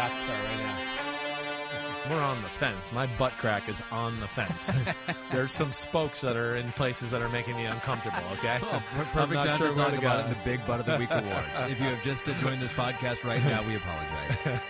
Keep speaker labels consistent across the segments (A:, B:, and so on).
A: That's right now. We're on the fence. My butt crack is on the fence. There's some spokes that are in places that are making me uncomfortable, okay?
B: Perfect time to talk about it in the Big Butt of the Week Awards. If you have just joined this podcast right now, we apologize.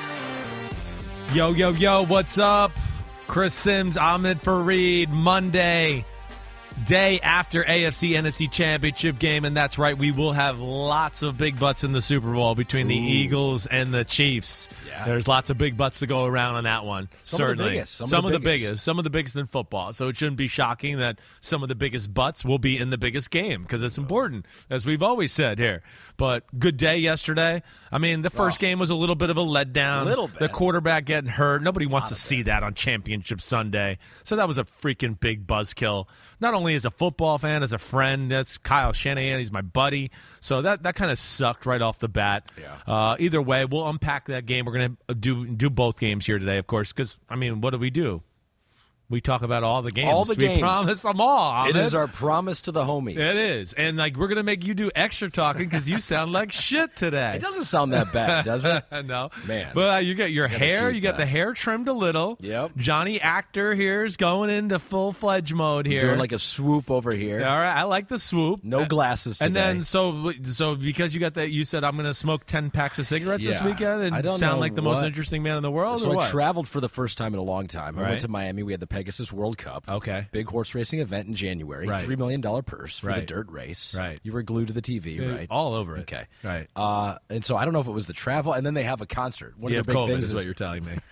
A: Yo, what's up? Chris Sims, Ahmed Fareed, Monday, day after AFC NFC Championship game, and that's right, we will have lots of big butts in the Super Bowl between the Eagles and the Chiefs. Yeah. There's lots of big butts to go around on that one. Certainly. Some of the biggest in football. So it shouldn't be shocking that some of the biggest butts will be in the biggest game because it's important, as we've always said here. But good day yesterday. I mean, the first game was a little bit of a letdown. The quarterback getting hurt. Nobody wants to see that on Championship Sunday. So that was a freaking big buzzkill. Not only as a football fan, as a friend. That's Kyle Shanahan. He's my buddy. So that kind of sucked right off the bat. Yeah. Either way, we'll unpack that game. We're going to do both games here today, of course, because, I mean, what do? We talk about all the games.
C: All the games.
A: We promise them all. Ahmed.
C: It is our promise to the homies.
A: It is. And, we're going to make you do extra talking because you sound like shit today.
C: It doesn't sound that bad, does it?
A: No.
C: Man.
A: But you got your hair. You got the hair trimmed a little.
C: Yep.
A: Johnny Actor here is going into full-fledged mode here.
C: Doing like a swoop over here.
A: All right. I like the swoop.
C: No glasses today.
A: And then, so because you got that, you said, I'm going to smoke 10 packs of cigarettes this weekend and sound like the most interesting man in the world?
C: So
A: or what?
C: I traveled for the first time in a long time. I went to Miami. We had the Pegasus World Cup.
A: Okay.
C: Big horse racing event in January.
A: Right.
C: $3 million purse for the dirt race.
A: Right.
C: You were glued to the TV, right?
A: All over it.
C: Okay.
A: Right.
C: And so I don't know if it was the travel, and then they have a concert. One of the big
A: COVID
C: things
A: is what you're telling me.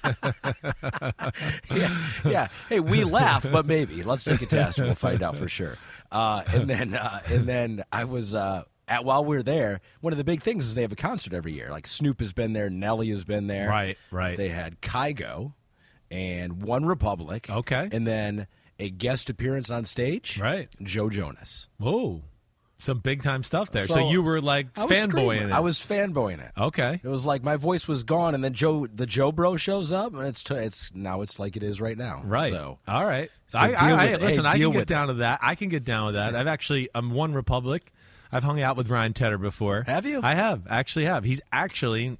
C: yeah. Hey, we laugh, but maybe. Let's take a test. We'll find out for sure. And then I was while we were there, one of the big things is they have a concert every year. Like Snoop has been there, Nelly has been there.
A: Right.
C: They had Kygo and One Republic.
A: Okay.
C: And then a guest appearance on stage.
A: Right.
C: Joe Jonas.
A: Whoa. Some big-time stuff there. So you were, fanboying it.
C: I was fanboying it.
A: Okay.
C: It was like my voice was gone, and then the Joe Bro shows up, and it's like it is right now.
A: Right.
C: So,
A: all right.
C: So
A: I can get
C: down
A: to that. I can get down with that. I'm One Republic. I've hung out with Ryan Tedder before.
C: Have you?
A: I have. He's actually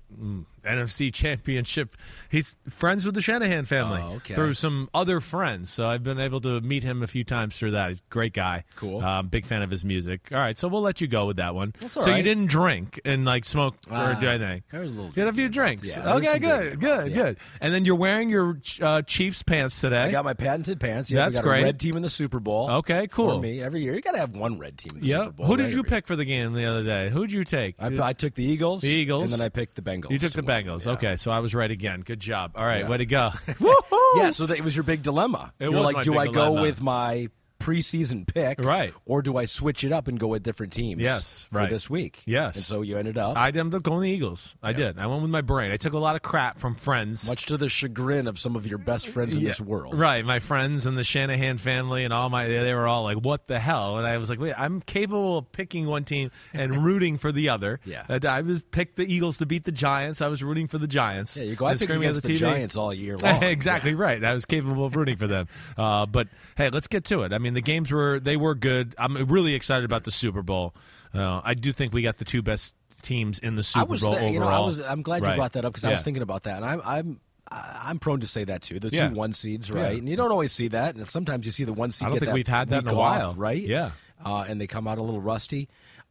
A: NFC Championship. He's friends with the Shanahan family through some other friends. So I've been able to meet him a few times through that. He's a great guy.
C: Cool.
A: Big fan of his music. All right, so we'll let you go with that one.
C: That's all
A: so
C: right.
A: you didn't drink and smoke or do anything?
C: There was a little.
A: You had a few drinks.
C: Yeah,
A: okay, good. And then you're wearing your Chiefs pants today.
C: I got my patented pants.
A: That's
C: we got
A: great.
C: A red team in the Super Bowl.
A: Okay, cool.
C: For me, every year you got to have one red team in the Super Bowl.
A: Who did you pick for the game the other day? Who did you take?
C: I took the Eagles.
A: The Eagles.
C: And then I picked the Bengals.
A: You took the Bengals.
C: Yeah.
A: Okay, so I was right again. Good job. All right, way to go.
C: Woohoo! Yeah, so it was your big dilemma.
A: It
C: You're
A: was
C: like,
A: my
C: do
A: big
C: I
A: dilemma.
C: go with my preseason pick,
A: right,
C: or do I switch it up and go with different teams?
A: Yes,
C: for this week.
A: Yes,
C: and so you ended up.
A: I ended up going the Eagles. I did. I went with my brain. I took a lot of crap from friends,
C: much to the chagrin of some of your best friends in this world.
A: Right, my friends and the Shanahan family and all they were all like, "What the hell?" And I was like, "Wait, I'm capable of picking one team and rooting for the other."
C: Yeah,
A: I was picked the Eagles to beat the Giants. I was rooting for the Giants.
C: Yeah, you go. I picked against the Giants all year long.
A: Exactly right. I was capable of rooting for them. But hey, let's get to it. I mean, the games were good. I'm really excited about the Super Bowl. I do think we got the two best teams in the Super Bowl overall.
C: I'm glad you brought that up because I was thinking about that, and I'm prone to say that too. The two 1 seeds, right? Yeah. And you don't always see that, and sometimes you see the 1 seed.
A: I don't think we've had that in a while,
C: right?
A: Yeah,
C: and they come out a little rusty.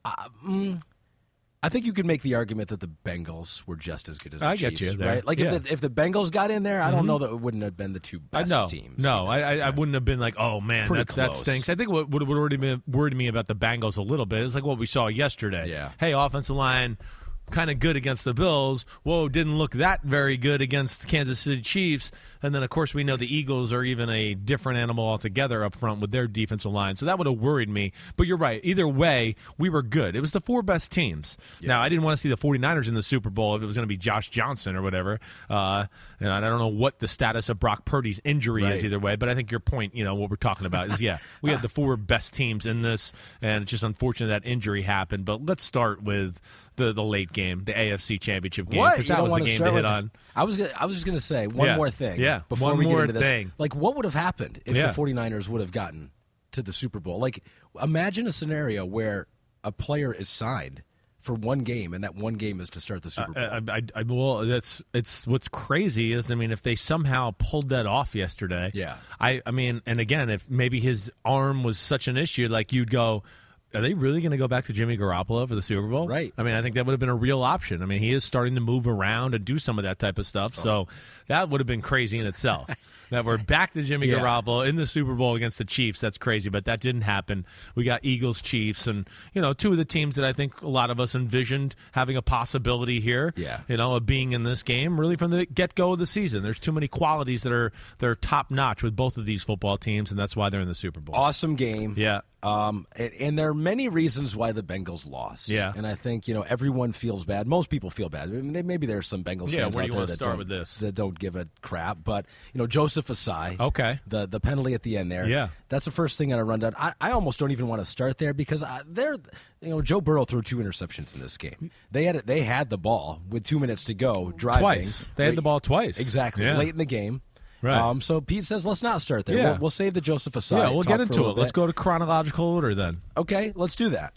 C: I think you could make the argument that the Bengals were just as good as the Chiefs.
A: I get you there.
C: Right? Like if the Bengals got in there, I don't know that it wouldn't have been the two best teams.
A: No, I wouldn't have been like, oh man, that stinks. I think what would already worried me about the Bengals a little bit is like what we saw yesterday.
C: Yeah.
A: Hey, offensive line, kind of good against the Bills. Whoa, didn't look that very good against the Kansas City Chiefs. And then, of course, we know the Eagles are even a different animal altogether up front with their defensive line. So that would have worried me. But you're right. Either way, we were good. It was the four best teams. Yeah. Now, I didn't want to see the 49ers in the Super Bowl if it was going to be Josh Johnson or whatever. And I don't know what the status of Brock Purdy's injury is either way. But I think your point, what we're talking about is, we had the four best teams in this. And it's just unfortunate that injury happened. But let's start with the late game, the AFC Championship game.
C: What?
A: Because that was the game to hit on.
C: I was just going to say one more thing.
A: Yeah,
C: before
A: one
C: we
A: more
C: get into this.
A: thing.
C: Like, what would have happened if the 49ers would have gotten to the Super Bowl? Like, imagine a scenario where a player is signed for one game, and that one game is to start the Super Bowl.
A: Well, it's what's crazy is, I mean, if they somehow pulled that off yesterday,
C: yeah.
A: I mean, and again, if maybe his arm was such an issue, like you'd go, are they really going to go back to Jimmy Garoppolo for the Super Bowl?
C: Right.
A: I mean, I think that would have been a real option. I mean, he is starting to move around and do some of that type of stuff, so that would have been crazy in itself. That we're back to Jimmy Garoppolo in the Super Bowl against the Chiefs. That's crazy, but that didn't happen. We got Eagles, Chiefs, and, two of the teams that I think a lot of us envisioned having a possibility here, of being in this game really from the get-go of the season. There's too many qualities that are top-notch with both of these football teams, and that's why they're in the Super Bowl.
C: Awesome game.
A: Yeah.
C: And there are many reasons why the Bengals lost.
A: Yeah.
C: And I think, everyone feels bad. Most people feel bad. I mean, maybe there's some Bengals fans out there that don't give a crap. But, Joseph Asai, the penalty at the end there, that's the first thing on a rundown. I almost don't even want to start there because Joe Burrow threw 2 interceptions in this game. They had the ball with 2 minutes to go driving.
A: Twice. They had the ball twice.
C: Exactly.
A: Yeah.
C: Late in the game.
A: Right.
C: So Pete says, let's not start there.
A: Yeah.
C: We'll save the Joseph Asai.
A: Yeah, we'll get into it. Let's go to chronological order then.
C: Okay, let's do that.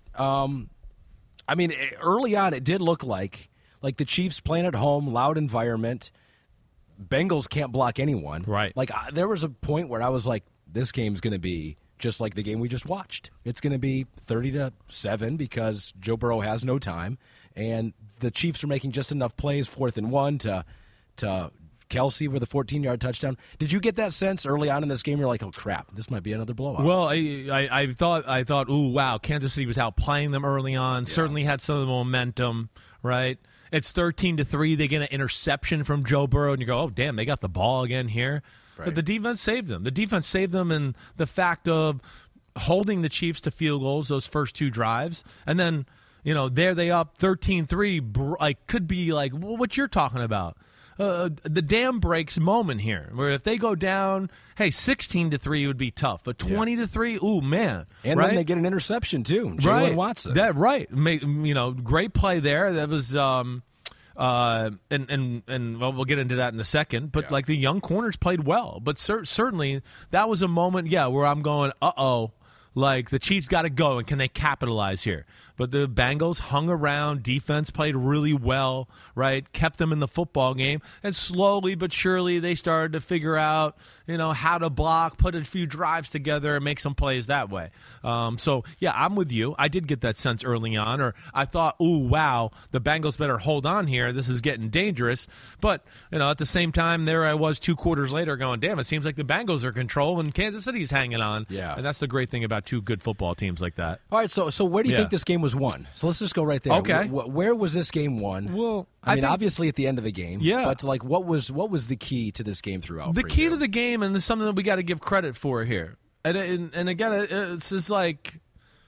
C: I mean, early on, it did look like the Chiefs playing at home, loud environment. Bengals can't block anyone.
A: Right.
C: There was a point where I was like, this game's going to be just like the game we just watched. It's going to be 30-7 because Joe Burrow has no time, and the Chiefs are making just enough plays, 4th and 1 to Kelsey with a 14-yard touchdown. Did you get that sense early on in this game? You're like, oh crap, this might be another blowout.
A: Well, I thought, ooh, wow, Kansas City was outplaying them early on. Yeah. Certainly had some of the momentum, right? It's 13-3. They get an interception from Joe Burrow, and you go, oh damn, they got the ball again here. Right. But the defense saved them. The defense saved them in the fact of holding the Chiefs to field goals those first 2 drives, and then there they up 13-3. Could be like what you're talking about. The dam breaks moment here, where if they go down, 16-3 would be tough, but 20-3, ooh man!
C: And then they get an interception too, Jalen Watson.
A: Great play there. That was and we'll get into that in a second. But the young corners played well, but certainly that was a moment, where I'm going, the Chiefs got to go, and can they capitalize here? But the Bengals hung around. Defense played really well, right? Kept them in the football game. And slowly but surely they started to figure out, how to block, put a few drives together, and make some plays that way. I'm with you. I did get that sense early on, or I thought, ooh, wow, the Bengals better hold on here. This is getting dangerous. But, at the same time, there I was 2 quarters later going, damn, it seems like the Bengals are control and Kansas City's hanging on.
C: Yeah.
A: And that's the great thing about 2 good football teams like that.
C: All right, so where do you think this game was won? So let's just go right there.
A: Okay.
C: Where was this game won?
A: Well,
C: I mean, obviously at the end of the game.
A: Yeah.
C: But what was the key to this game throughout?
A: The key to the game, and this is something that we got to give credit for here. And again, it's just like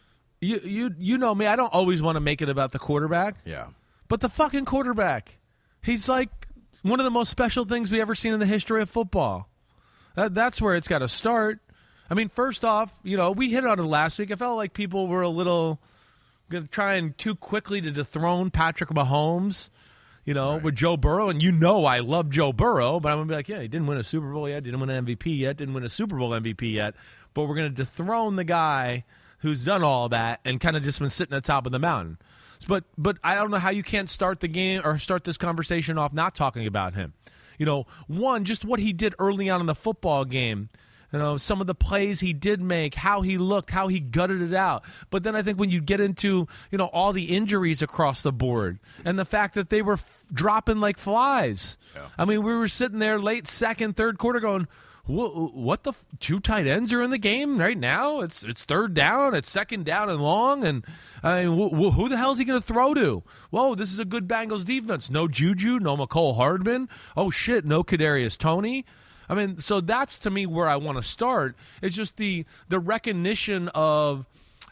A: you know me. I don't always want to make it about the quarterback.
C: Yeah.
A: But the fucking quarterback, he's like one of the most special things we ever seen in the history of football. That's where it's got to start. I mean, first off, we hit on it last week. I felt like people were a little going to try and too quickly to dethrone Patrick Mahomes, right, with Joe Burrow. And I love Joe Burrow, but I'm going to be like, he didn't win a Super Bowl yet, didn't win an MVP yet, didn't win a Super Bowl MVP yet. But we're going to dethrone the guy who's done all that and kind of just been sitting at the top of the mountain. But I don't know how you can't start the game or start this conversation off not talking about him. One, just what he did early on in the football game. Some of the plays he did make, how he looked, how he gutted it out. But then I think when you get into, all the injuries across the board and the fact that they were dropping like flies. Yeah. I mean, we were sitting there late second, third quarter going, what the 2 tight ends are in the game right now? It's 3rd down, it's 2nd down and long, and I mean, who the hell is he going to throw to? Whoa, this is a good Bengals defense. No Juju, no McCole Hardman. Oh shit, no Kadarius Toney. I mean, so that's to me where I want to start. It's just the recognition of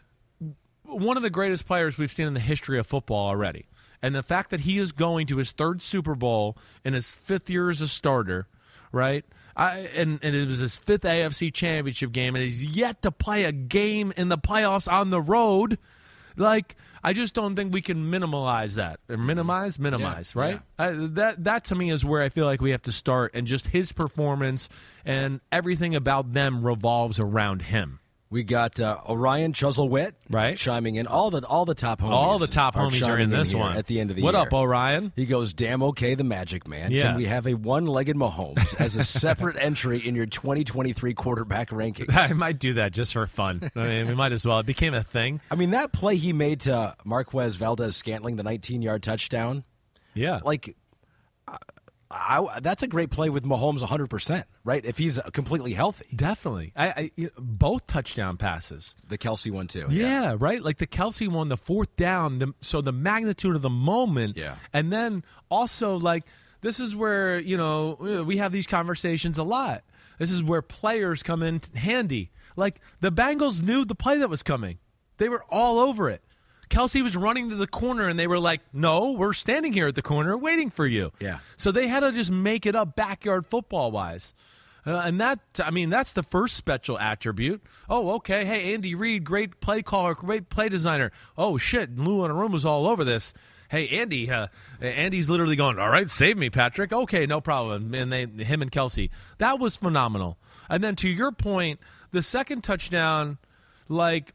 A: one of the greatest players we've seen in the history of football already. And the fact that he is going to his 3rd Super Bowl in his 5th year as a starter, right? And it was his 5th AFC Championship game, and he's yet to play a game in the playoffs on the road. I just don't think we can minimize that. Or minimize, right? Yeah. That to me is where I feel like we have to start, and just his performance and everything about them revolves around him.
C: We got Orion Chuzzlewit chiming in. All the top homies.
A: All the top homies are in this one
C: at the end of the
A: year.
C: What
A: up, Orion?
C: He goes, damn okay, the Magic Man.
A: Yeah.
C: Can we have a one-legged Mahomes as a separate entry in your 2023 quarterback rankings?
A: I might do that just for fun. I mean, we might as well. It became a thing.
C: I mean, that play he made to Marquez Valdez-Scantling, the 19-yard touchdown.
A: Yeah.
C: Like, that's a great play with Mahomes 100%, right? If he's completely healthy.
A: Definitely. Both touchdown passes.
C: The Kelsey one, too.
A: Yeah, right? Like the Kelsey one, the fourth down. So the magnitude of the moment.
C: Yeah.
A: And then also, like, this is where, we have these conversations a lot. This is where players come in handy. Like, the Bengals knew the play that was coming. They were all over it. Kelsey was running to the corner, and they were like, no, we're standing here at the corner waiting for you.
C: Yeah.
A: So they had to just make it up backyard football-wise. And that's the first special attribute. Oh, okay. Hey, Andy Reid, great play caller, great play designer. Oh, shit, Lou Anarumo's all over this. Hey, Andy, Andy's literally going, all right, save me, Patrick. Okay, no problem. And him and Kelsey. That was phenomenal. And then to your point, the second touchdown, like,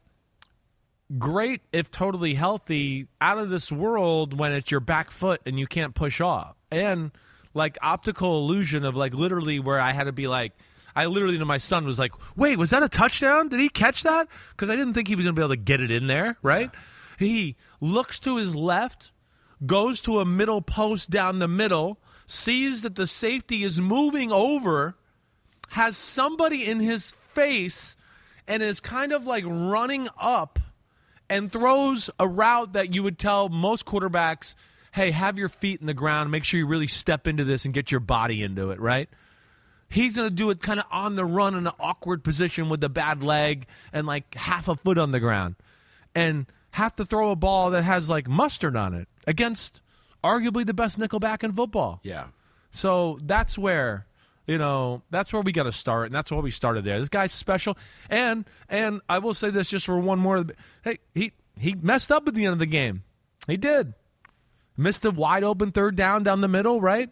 A: great if totally healthy, out of this world when it's your back foot and you can't push off. And like optical illusion of like literally where I had to be like, I literally to my son was like, wait, was that a touchdown? Did he catch that? Because I didn't think he was going to be able to get it in there, right? Yeah. He looks to his left, goes to a middle post down the middle, sees that the safety is moving over, has somebody in his face, and is kind of like running up and throws a route that you would tell most quarterbacks, hey, have your feet in the ground, make sure you really step into this and get your body into it, right? He's going to do it kind of on the run in an awkward position with a bad leg and like half a foot on the ground and have to throw a ball that has like mustard on it against arguably the best nickelback in football.
C: Yeah.
A: So that's where... that's where we got to start, and that's why we started there. This guy's special, and I will say this just for one more. Hey, he messed up at the end of the game. He did. Missed a wide open third down the middle, right?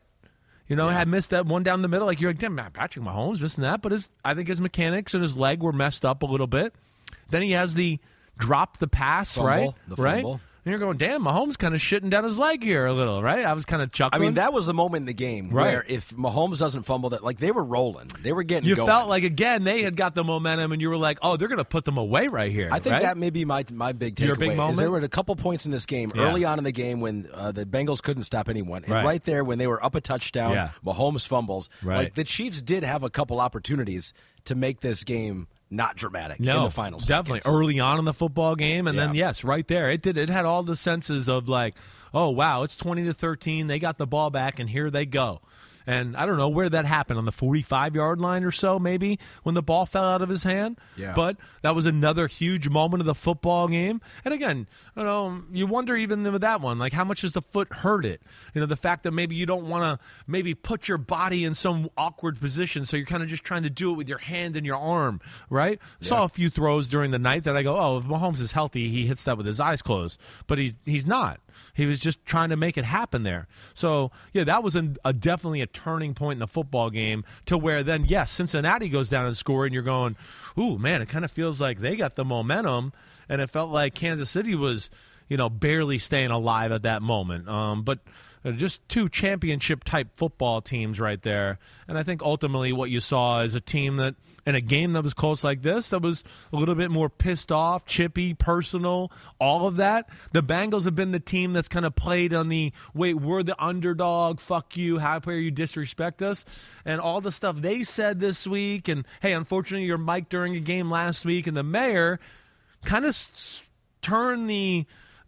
A: Had missed that one down the middle. Like, you're like, damn, Patrick Mahomes missing that. But I think his mechanics and his leg were messed up a little bit. Then he has the drop the pass,
C: fumble,
A: right?
C: The
A: right?
C: fumble.
A: And you're going, damn, Mahomes kind of shitting down his leg here a little, right? I was kind of chuckling.
C: I mean, that was the moment in the game where if Mahomes doesn't fumble, that like they were rolling. They were getting going.
A: You felt like, again, they had got the momentum, and you were like, oh, they're going to put them away right here.
C: I think that may be my big takeaway.
A: Your big moment?
C: Is there were a couple points in this game early on in the game when the Bengals couldn't stop anyone. And right there when they were up a touchdown, Mahomes fumbles.
A: Right.
C: Like the Chiefs did have a couple opportunities to make this game not dramatic in the final
A: definitely
C: seconds.
A: Early on in the football game, and then yes, right there, it had all the senses of like, oh wow, it's 20-13, they got the ball back, and here they go. And I don't know where that happened, on the 45-yard line or so, maybe, when the ball fell out of his hand.
C: Yeah.
A: But that was another huge moment of the football game. And again, you wonder even with that one, like how much does the foot hurt it? The fact that maybe you don't want to maybe put your body in some awkward position, so you're kind of just trying to do it with your hand and your arm, right? Yeah. Saw a few throws during the night that I go, oh, if Mahomes is healthy, he hits that with his eyes closed. But he's not. He was just trying to make it happen there. So, yeah, that was definitely a turning point in the football game to where then, yes, Cincinnati goes down and score, and you're going, ooh, man, it kind of feels like they got the momentum, and it felt like Kansas City was, barely staying alive at that moment. But just two championship-type football teams right there. And I think ultimately what you saw is a team that, in a game that was close like this, that was a little bit more pissed off, chippy, personal, all of that. The Bengals have been the team that's kind of played on the, wait, we're the underdog, fuck you, how dare you disrespect us, and all the stuff they said this week. And, hey, unfortunately, you're mic'd during a game last week, and the mayor kind of turned the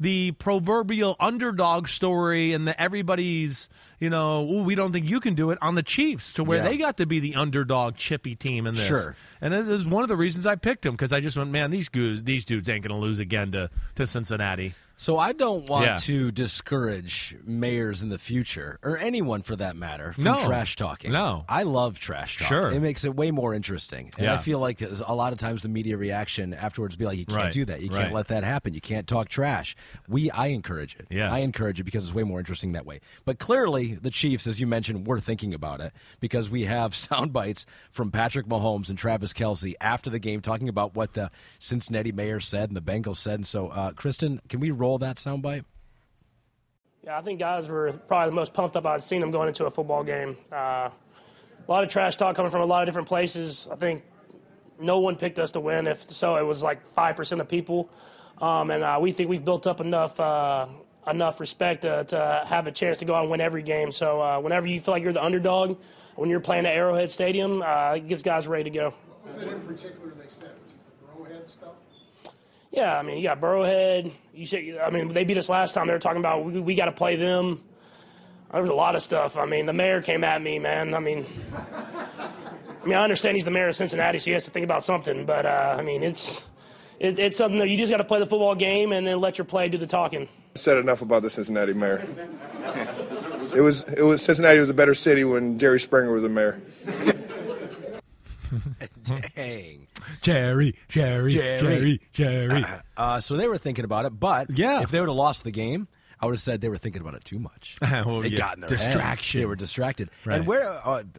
A: proverbial underdog story and everybody's, ooh, we don't think you can do it, on the Chiefs, to where they got to be the underdog chippy team in this.
C: Sure.
A: And this is one of the reasons I picked them, because I just went, man, these dudes ain't going to lose again to Cincinnati.
C: So I don't want to discourage mayors in the future, or anyone for that matter, from trash talking.
A: No.
C: I love trash talk.
A: Sure.
C: It makes it way more interesting. And I feel like a lot of times the media reaction afterwards be like, you can't do that. You can't let that happen. You can't talk trash. I encourage it.
A: Yeah.
C: I encourage it because it's way more interesting that way. But clearly the Chiefs, as you mentioned, were thinking about it because we have sound bites from Patrick Mahomes and Travis Kelce after the game talking about what the Cincinnati mayor said and the Bengals said. And so, Kristen, can we roll that soundbite?
D: Yeah, I think guys were probably the most pumped up I'd seen them going into a football game. A lot of trash talk coming from a lot of different places. I think no one picked us to win. If so, it was like 5% of people. And we think we've built up enough respect to have a chance to go out and win every game. So whenever you feel like you're the underdog, when you're playing at Arrowhead Stadium, it gets guys ready to go.
E: Was it in particular they said? Was it the Arrowhead stuff?
D: Yeah, I mean, you got Burrowhead. They beat us last time. They were talking about we got to play them. There was a lot of stuff. I mean, the mayor came at me, man. I mean, I understand he's the mayor of Cincinnati, so he has to think about something. But, it's something that you just got to play the football game and then let your play do the talking.
E: I said enough about the Cincinnati mayor. It was Cincinnati was a better city when Jerry Springer was the mayor.
C: Dang.
A: Jerry.
C: So they were thinking about it, but if they would have lost the game, I would have said they were thinking about it too much. It got in their
A: distraction.
C: Head. They were distracted.
A: Right.
C: And where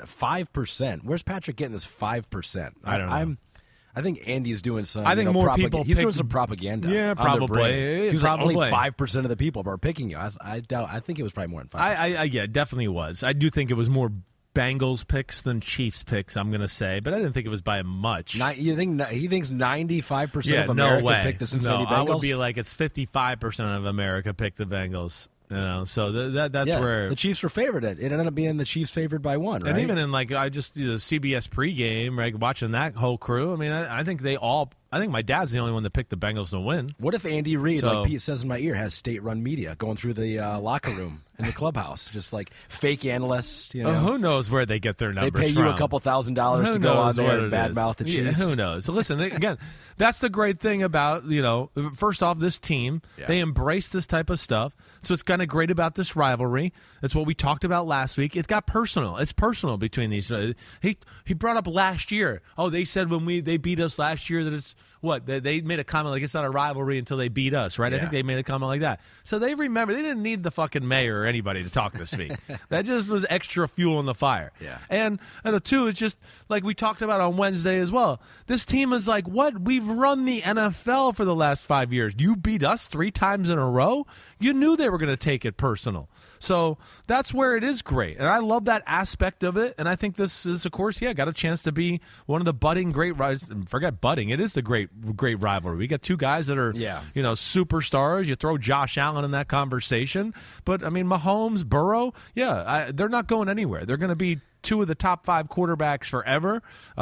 C: 5%? Where's Patrick getting this 5%?
A: I don't know.
C: I think Andy's doing some.
A: I think more people.
C: He's doing some propaganda.
A: Yeah, probably.
C: He's like, only 5% of the people are picking you. I doubt. I think it was probably more than 5%.
A: Yeah, definitely was. I do think it was more Bengals picks than Chiefs picks, I'm going to say, but I didn't think it was by much.
C: You think he thinks 95% of America picked the Cincinnati Bengals?
A: I would be like it's 55% of America picked the Bengals. So that's where
C: the Chiefs were favored. It ended up being the Chiefs favored by one, right?
A: And even in the CBS pregame, right, watching that whole crew. I mean, I think they all. I think my dad's the only one that picked the Bengals to win.
C: What if Andy Reid, like Pete says in my ear, has state-run media going through the locker room in the clubhouse, just like fake analysts?
A: Who knows where they get their numbers from?
C: They pay you a couple $1,000s to go on there and badmouth the Chiefs.
A: Yeah, who knows? So listen, again, that's the great thing about first off, this team. They embrace this type of stuff. So it's kind of great about this rivalry. That's what we talked about last week. It got personal. It's personal between these. He brought up last year. Oh, they said when they beat us last year that it's what they made a comment like it's not a rivalry until they beat us, right? Yeah. I think they made a comment like that. So they remember they didn't need the fucking mayor or anybody to talk this week. That just was extra fuel in the fire.
C: Yeah.
A: And two, it's just like we talked about on Wednesday as well. This team is like, what? We've run the NFL for the last 5 years. You beat us 3 times in a row. You knew they were going to take it personal. So that's where it is great. And I love that aspect of it. And I think this is, of course, got a chance to be one of the budding great – forget budding. It is the great rivalry. We got 2 guys that are, superstars. You throw Josh Allen in that conversation. But, I mean, Mahomes, Burrow, they're not going anywhere. They're going to be 2 of the top 5 quarterbacks forever.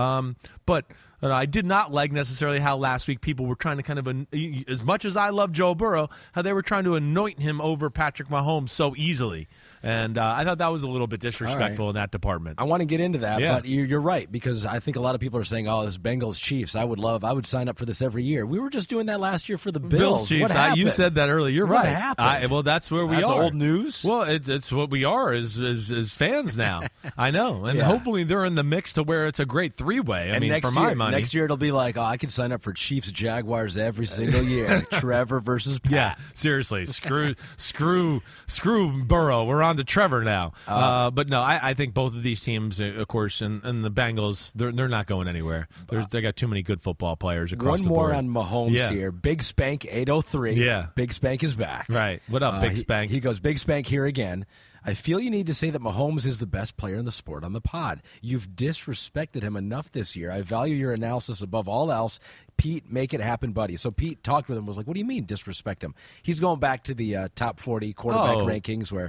A: But I did not like necessarily how last week people were trying to kind of, as much as I love Joe Burrow, how they were trying to anoint him over Patrick Mahomes so easily. And I thought that was a little bit disrespectful in that department.
C: I want to get into that, but you're right, because I think a lot of people are saying, oh, this Bengals Chiefs, I would sign up for this every year. We were just doing that last year for the Bills.
A: Chiefs.
C: What happened?
A: You said that earlier. You're
C: what
A: right.
C: Happened?
A: Well, that's where we
C: that's
A: are.
C: Old news?
A: Well, it's what we are as fans now. I know. And hopefully they're in the mix to where it's a great 3-way. I mean, for my money.
C: Next year it'll be like, I could sign up for Chiefs Jaguars every single year. Trevor versus Pat.
A: Yeah, seriously. Screw Burrow. We're on to Trevor now. But no, I think both of these teams, of course, and the Bengals, they're not going anywhere. They got too many good football players across the board.
C: One more on Mahomes here. Big Spank 803.
A: Yeah.
C: Big Spank is back.
A: Right. What up, Big Spank?
C: He goes, Big Spank here again. I feel you need to say that Mahomes is the best player in the sport on the pod. You've disrespected him enough this year. I value your analysis above all else. Pete, make it happen, buddy. So Pete talked with him, was like, what do you mean disrespect him? He's going back to the top 40 quarterback rankings where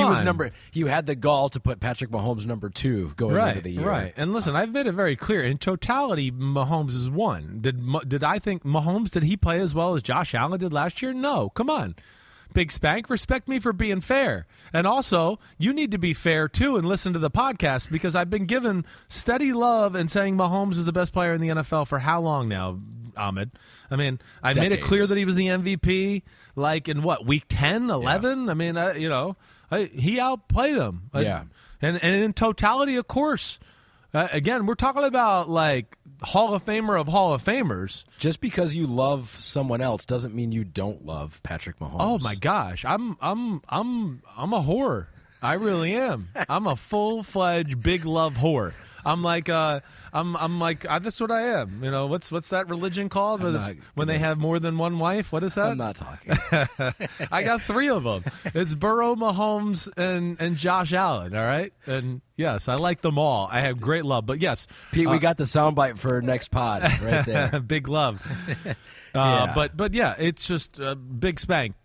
C: you had the gall to put Patrick Mahomes number 2 going into the year.
A: Right. And listen, I've made it very clear. In totality, Mahomes is 1. Did I think Mahomes, did he play as well as Josh Allen did last year? No. Come on. Big Spank, respect me for being fair. And also, you need to be fair, too, and listen to the podcast because I've been given steady love and saying Mahomes is the best player in the NFL for how long now, Ahmed? I mean, I made it clear that he was the MVP, like in what, week 10, 11? Yeah. I mean, he outplayed them. And in totality, of course. Again, we're talking about like Hall of Famer of Hall of Famers.
C: Just because you love someone else doesn't mean you don't love Patrick Mahomes.
A: Oh my gosh, I'm a whore. I really am. I'm a full-fledged big love whore. I'm like that's what I am. You know, what's that religion called when they have more than one wife? What is that?
C: I'm not talking.
A: I got 3 of them. It's Burrow, Mahomes, and Josh Allen. All right, and yes, I like them all. I have great love, but yes,
C: Pete, we got the soundbite for next pod right there.
A: Big love. But yeah, it's just Big Spank.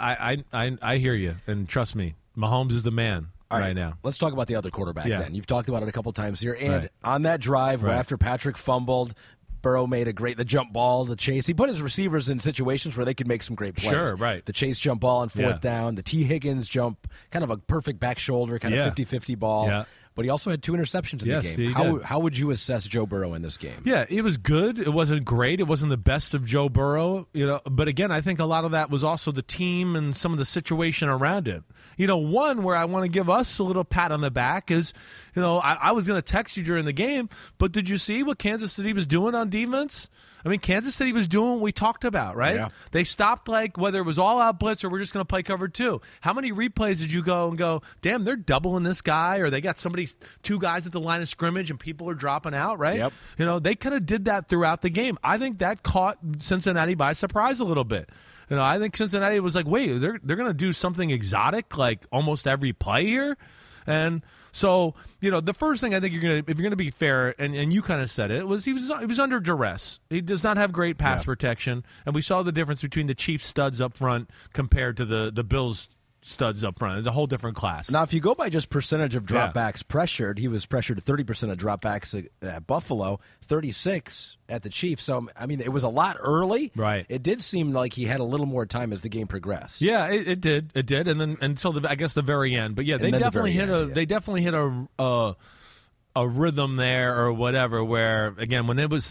A: I hear you, and trust me, Mahomes is the man. Right now.
C: Let's talk about the other quarterback then. You've talked about it a couple times here. And on that drive, after Patrick fumbled, Burrow made the jump ball, the chase. He put his receivers in situations where they could make some great plays.
A: Sure, right.
C: The chase jump ball on 4th down, the T. Higgins jump, kind of a perfect back shoulder, kind of 50-50 ball. Yeah. But he also had 2 interceptions in the game. How would you assess Joe Burrow in this game?
A: Yeah, it was good. It wasn't great. It wasn't the best of Joe Burrow. But again, I think a lot of that was also the team and some of the situation around it. One where I want to give us a little pat on the back is, I was going to text you during the game, but did you see what Kansas City was doing on defense? I mean, Kansas City was doing what we talked about, right? Yeah. They stopped, whether it was all-out blitz or we're just going to play cover 2. How many replays did you go, damn, they're doubling this guy, or they got 2 guys at the line of scrimmage and people are dropping out, right?
C: Yep.
A: They kind of did that throughout the game. I think that caught Cincinnati by surprise a little bit. I think Cincinnati was like, wait, they're going to do something exotic like almost every play here? And so, the first thing I think if you're going to be fair, and you kind of said it, was he was under duress. He does not have great pass protection, and we saw the difference between the Chiefs studs up front compared to the Bills studs up front. It's a whole different class.
C: Now, if you go by just percentage of dropbacks pressured, he was pressured 30% of dropbacks at Buffalo, 36 at the Chiefs. So, I mean, it was a lot early.
A: Right.
C: It did seem like he had a little more time as the game progressed.
A: Yeah, it did. It did, and then until I guess the very end. But yeah, they definitely hit a rhythm there or whatever. Where again, when it was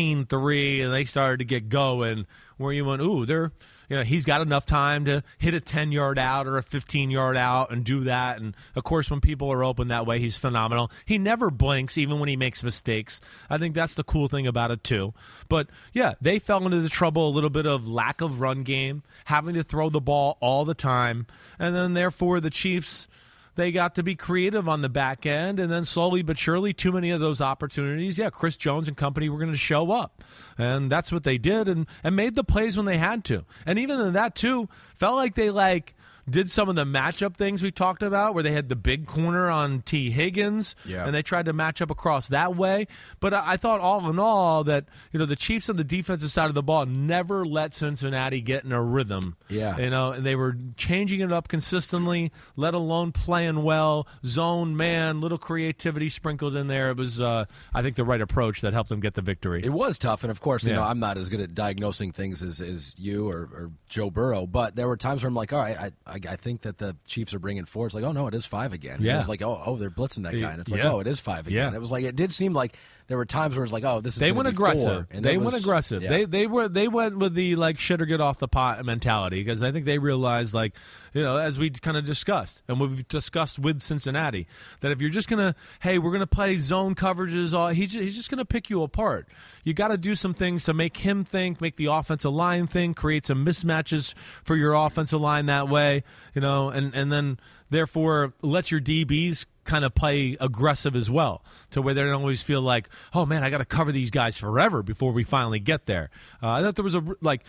A: 13-3 and they started to get going, where you went, ooh, he's got enough time to hit a 10-yard out or a 15-yard out and do that. And, of course, when people are open that way, he's phenomenal. He never blinks, even when he makes mistakes. I think that's the cool thing about it, too. But, yeah, they fell into the trouble a little bit of lack of run game, having to throw the ball all the time. And then, therefore, the Chiefs, they got to be creative on the back end, and then slowly but surely, too many of those opportunities, Chris Jones and company were going to show up. And that's what they did and made the plays when they had to. And even in that, too, felt like they, did some of the matchup things we talked about where they had the big corner on T. Higgins and they tried to match up across that way. But I thought all in all that, the Chiefs on the defensive side of the ball never let Cincinnati get in a rhythm.
C: Yeah.
A: And they were changing it up consistently, let alone playing well, zone, man, little creativity sprinkled in there. It was, I think, the right approach that helped them get the victory.
C: It was tough. And, of course, I'm not as good at diagnosing things as you or Joe Burrow. But there were times where I'm like, all right, I think that the Chiefs are bringing 4. It's like, oh, no, it is 5 again.
A: Yeah.
C: It was like, oh, they're blitzing that guy. And it's like, oh, it is 5 again.
A: Yeah.
C: It was like, it did seem like there were times where it's like, oh, this is
A: they went aggressive.
C: 4. And
A: they went aggressive.
C: Yeah.
A: They went with the shit or get off the pot mentality because I think they realized as we kind of discussed and we've discussed with Cincinnati that if you're just gonna we're gonna play zone coverages, he's just gonna pick you apart. You got to do some things to make him think, make the offensive line think, create some mismatches for your offensive line that way, and then therefore lets your DBs kind of play aggressive as well to where they don't always feel like, oh man, I got to cover these guys forever before we finally get there. I thought there was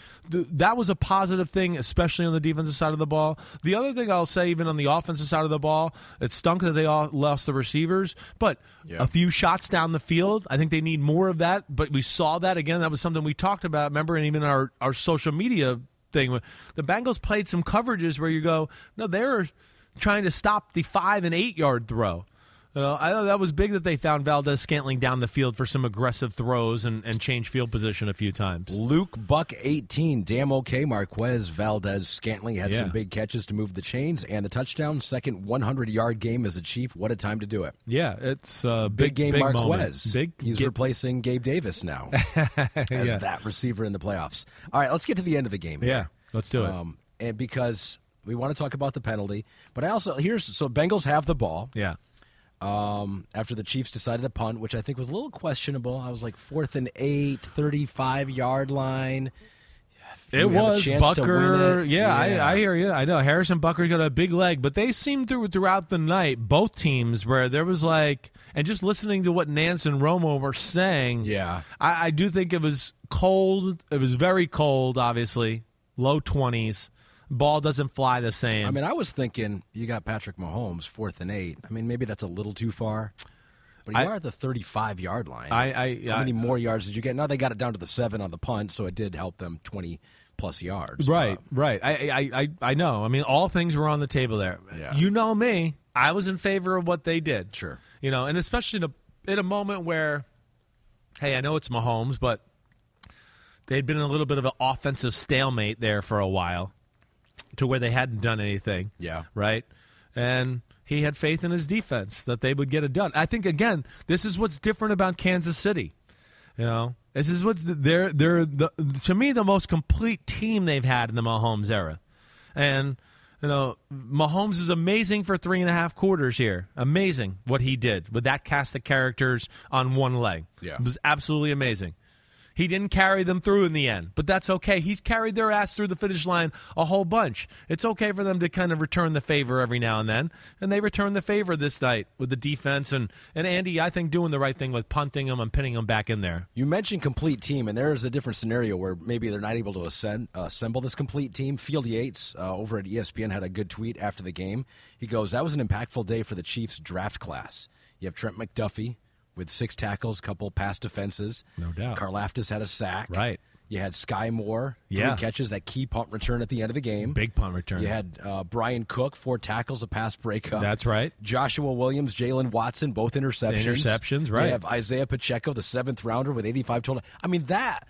A: that was a positive thing, especially on the defensive side of the ball. The other thing I'll say, even on the offensive side of the ball, it stunk that they all lost the receivers, but a few shots down the field, I think they need more of that, but we saw that again. That was something we talked about, remember, and even our social media thing. The Bengals played some coverages where you go, no, they're trying to stop the 5 and 8 yard throw. I know that was big that they found Valdez-Scantling down the field for some aggressive throws and change field position a few times.
C: Luke Buck 18, damn okay. Marquez Valdez-Scantling had some big catches to move the chains and the touchdown. Second 100-yard game as a Chief. What a time to do it.
A: Yeah, it's
C: big game.
A: big
C: Marquez.
A: Moment.
C: He's replacing Gabe Davis now as that receiver in the playoffs. All right, let's get to the end of the game here.
A: Yeah, let's do it.
C: And because we want to talk about the penalty, but I also so Bengals have the ball.
A: Yeah.
C: After the Chiefs decided to punt, which I think was a little questionable. I was like 4th and 8, 35-yard line.
A: It was Bucker. Yeah, I hear you. I know Harrison Bucker's got a big leg, but they seemed throughout the night, both teams, where there was like, and just listening to what Nance and Romo were saying, I do think it was cold. It was very cold, obviously, low 20s. Ball doesn't fly the same.
C: I mean, I was thinking you got Patrick Mahomes, 4th and 8. I mean, maybe that's a little too far. But you are at the 35-yard line. How many more yards did you get? Now they got it down to the 7 on the punt, so it did help them 20-plus yards.
A: Right. I know. I mean, all things were on the table there.
C: Yeah.
A: You know me. I was in favor of what they did.
C: Sure.
A: And especially in a moment where, hey, I know it's Mahomes, but they'd been in a little bit of an offensive stalemate there for a while, to where they hadn't done anything.
C: Yeah.
A: Right? And he had faith in his defense that they would get it done. I think, again, this is what's different about Kansas City. This is what's they're to me the most complete team they've had in the Mahomes era. And Mahomes is amazing for 3.5 quarters here. Amazing what he did with that cast of characters on one leg.
C: Yeah.
A: It was absolutely amazing. He didn't carry them through in the end, but that's okay. He's carried their ass through the finish line a whole bunch. It's okay for them to kind of return the favor every now and then, and they returned the favor this night with the defense and Andy, I think, doing the right thing with punting them and pinning them back in there.
C: You mentioned complete team, and there's a different scenario where maybe they're not able to assemble this complete team. Field Yates over at ESPN had a good tweet after the game. He goes, that was an impactful day for the Chiefs draft class. You have Trent McDuffie with 6 tackles, couple pass defenses.
A: No doubt.
C: Karlaftis had a sack.
A: Right.
C: You had Sky Moore, 3 catches, that key punt return at the end of the game.
A: Big punt return.
C: You had Brian Cook, 4 tackles, a pass breakup.
A: That's right.
C: Joshua Williams, Jalen Watson, both interceptions.
A: Right.
C: You have Isaiah Pacheco, the 7th rounder with 85 total. I mean,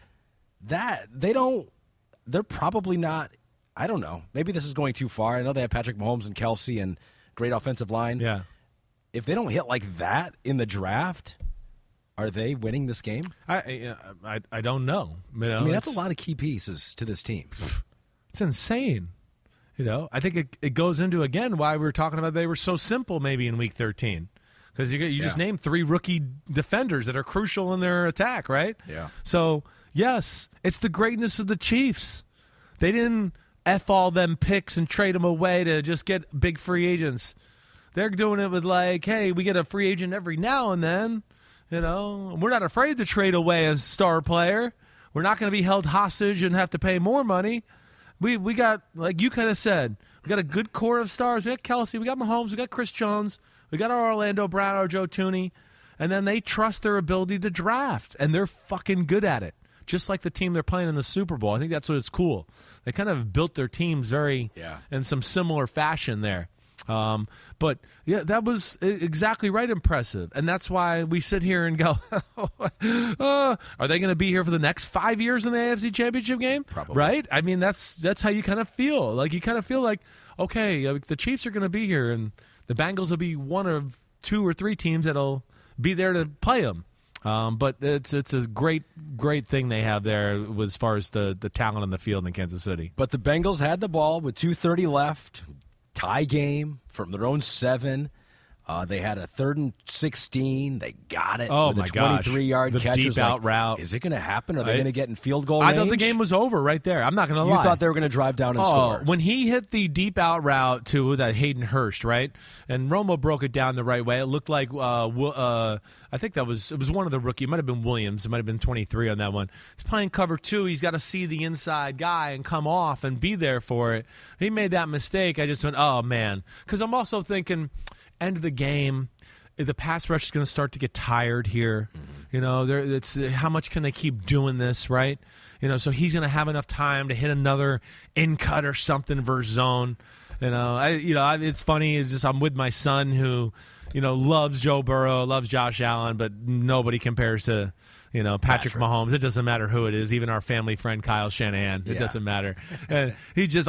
C: they're probably not, I don't know. Maybe this is going too far. I know they have Patrick Mahomes and Kelsey and great offensive line.
A: Yeah.
C: If they don't hit like that in the draft, are they winning this game?
A: I don't know.
C: I mean, that's a lot of key pieces to this team.
A: It's insane. I think it goes into, again, why we were talking about they were so simple maybe in Week 13. Because you just named 3 rookie defenders that are crucial in their attack, right?
C: Yeah.
A: So, yes, it's the greatness of the Chiefs. They didn't F all them picks and trade them away to just get big free agents. They're doing it with like, hey, we get a free agent every now and then. We're not afraid to trade away a star player. We're not going to be held hostage and have to pay more money. We got, like you kind of said, we got a good core of stars. We got Kelsey, we got Mahomes, we got Chris Jones, we got our Orlando Brown, our Joe Thuney, and then they trust their ability to draft, and they're fucking good at it. Just like the team they're playing in the Super Bowl. I think that's what's cool. They kind of built their teams in some similar fashion there. But yeah, that was exactly right. Impressive. And that's why we sit here and go, are they going to be here for the next 5 years in the AFC Championship game?
C: Probably.
A: Right? I mean, that's how you kind of feel. Like, you kind of feel like, okay, the Chiefs are going to be here and the Bengals will be one of 2 or 3 teams that'll be there to play them. But it's a great thing they have there as far as the talent on the field in Kansas City.
C: But the Bengals had the ball with 2:30 left. Tie game from their own 7. They had a 3rd and 16. They got it.
A: Oh,
C: with
A: my
C: a 23-yard
A: gosh.
C: catch.
A: The deep out route.
C: Is it going to happen? Are they going to get in field goal range?
A: I thought the game was over right there. I'm not going to lie.
C: You thought they were going to drive down and score.
A: When he hit the deep out route to that Hayden Hurst, right? And Romo broke it down the right way. It looked like I think it was one of the rookie. It might have been Williams. It might have been 23 on that one. He's playing cover 2. He's got to see the inside guy and come off and be there for it. He made that mistake. I just went, oh, man. Because I'm also thinking, end of the game, the pass rush is going to start to get tired here. Mm-hmm. It's how much can they keep doing this, right? So he's going to have enough time to hit another in cut or something versus zone. It's funny. It's just I'm with my son who loves Joe Burrow, loves Josh Allen, but nobody compares to Patrick Mahomes. It doesn't matter who it is, even our family friend Kyle Shanahan. It doesn't matter. And he just,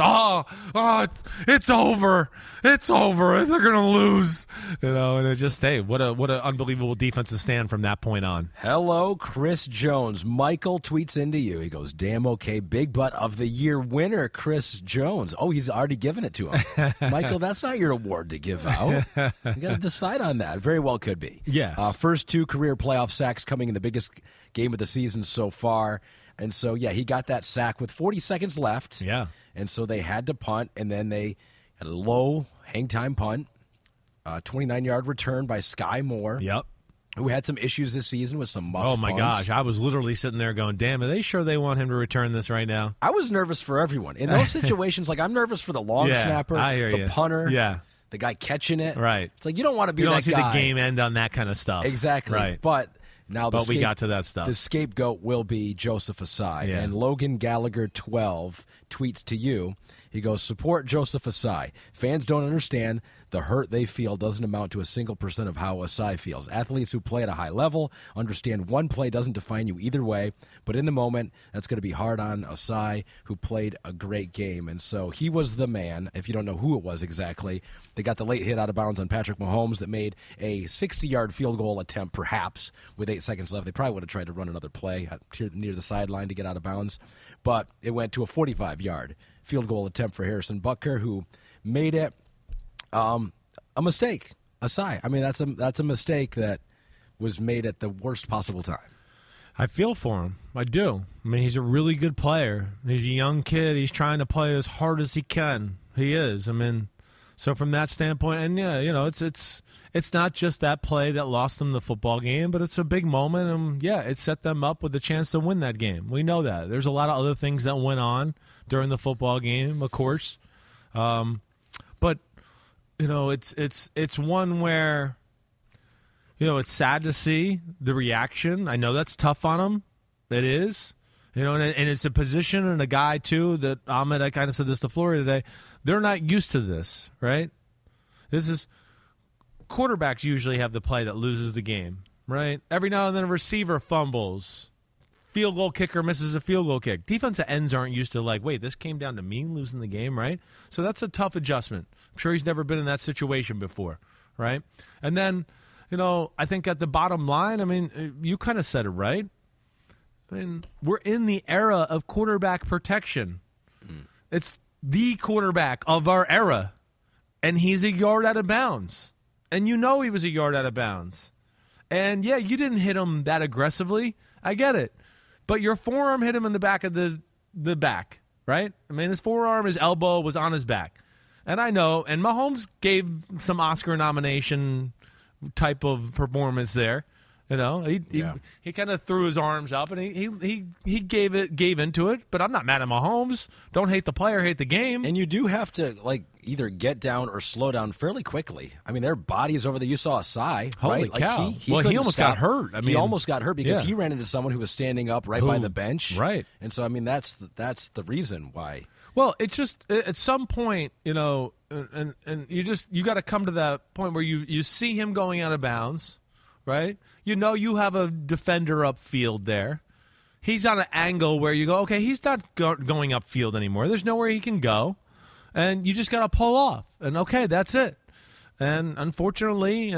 A: it's over. It's over. They're going to lose. And it just, hey, what an unbelievable defensive stand from that point on.
C: Hello, Chris Jones. Michael tweets into you. He goes, damn okay, big butt of the year winner, Chris Jones. Oh, he's already given it to him. Michael, that's not your award to give out. You got to decide on that. Very well could be.
A: Yes.
C: First 2 career playoff sacks coming in the biggest game of the season so far. And so, he got that sack with 40 seconds left.
A: Yeah.
C: And so they had to punt, and then they had a low hang time punt, 29-yard return by Sky Moore.
A: Yep.
C: Who had some issues this season with some muffed
A: Oh, my
C: punts.
A: gosh. I was literally sitting there going, damn, are they sure they want him to return this right now?
C: I was nervous for everyone. In those situations, I'm nervous for the long snapper,
A: I hear
C: the
A: you.
C: punter, the guy catching it.
A: Right.
C: It's like you don't want to be
A: you don't
C: that
A: see
C: guy.
A: the game end on that kind of stuff.
C: Exactly.
A: Right.
C: But now
A: we got to that stuff.
C: The scapegoat will be Joseph Asai.
A: Yeah.
C: And Logan Gallagher 12 tweets to you. He goes, support Joseph Asai. Fans don't understand the hurt they feel doesn't amount to a single % of how Asai feels. Athletes who play at a high level understand one play doesn't define you either way, but in the moment, that's going to be hard on Asai, who played a great game. And so he was the man, if you don't know who it was exactly. They got the late hit out of bounds on Patrick Mahomes that made a 60-yard field goal attempt, perhaps, with 8 seconds left. They probably would have tried to run another play near the sideline to get out of bounds, but it went to a 45-yard field goal attempt for Harrison Butker, who made it a mistake. Asai. I mean, that's a mistake that was made at the worst possible time.
A: I feel for him. I do. I mean, he's a really good player. He's a young kid. He's trying to play as hard as he can. He is. I mean, so from that standpoint, and it's not just that play that lost them the football game, but it's a big moment, and it set them up with a chance to win that game. We know that. There's a lot of other things that went on during the football game, of course, but it's one where it's sad to see the reaction. I know that's tough on him. It is, and it's a position and a guy too that Ahmed. I kind of said this to Flory today. They're not used to this, right? This is quarterbacks usually have the play that loses the game, right? Every now and then a receiver fumbles. Field goal kicker misses a field goal kick. Defensive ends aren't used to wait, this came down to me losing the game, right? So that's a tough adjustment. I'm sure he's never been in that situation before, right? And then, I think at the bottom line, I mean, you kind of said it, right? I mean, we're in the era of quarterback protection. It's the quarterback of our era, and he's a yard out of bounds. And he was a yard out of bounds. And, you didn't hit him that aggressively. I get it. But your forearm hit him in the back of the back, right? I mean, his forearm, his elbow was on his back. And I know, and Mahomes gave some Oscar nomination type of performance there. He kind of threw his arms up and he gave into it. But I'm not mad at Mahomes. Don't hate the player, hate the game.
C: And you do have to either get down or slow down fairly quickly. I mean, their bodies over there. You saw Asai.
A: Holy
C: right?
A: cow!
C: He
A: almost got hurt. I mean,
C: he almost got hurt because he ran into someone who was standing up right by the bench.
A: Right.
C: And so I mean, that's the reason why.
A: Well, it's just at some point, and you got to come to that point where you see him going out of bounds, right? You have a defender upfield there. He's on an angle where you go, okay, he's not going upfield anymore. There's nowhere he can go. And you just got to pull off. And, okay, that's it. And unfortunately,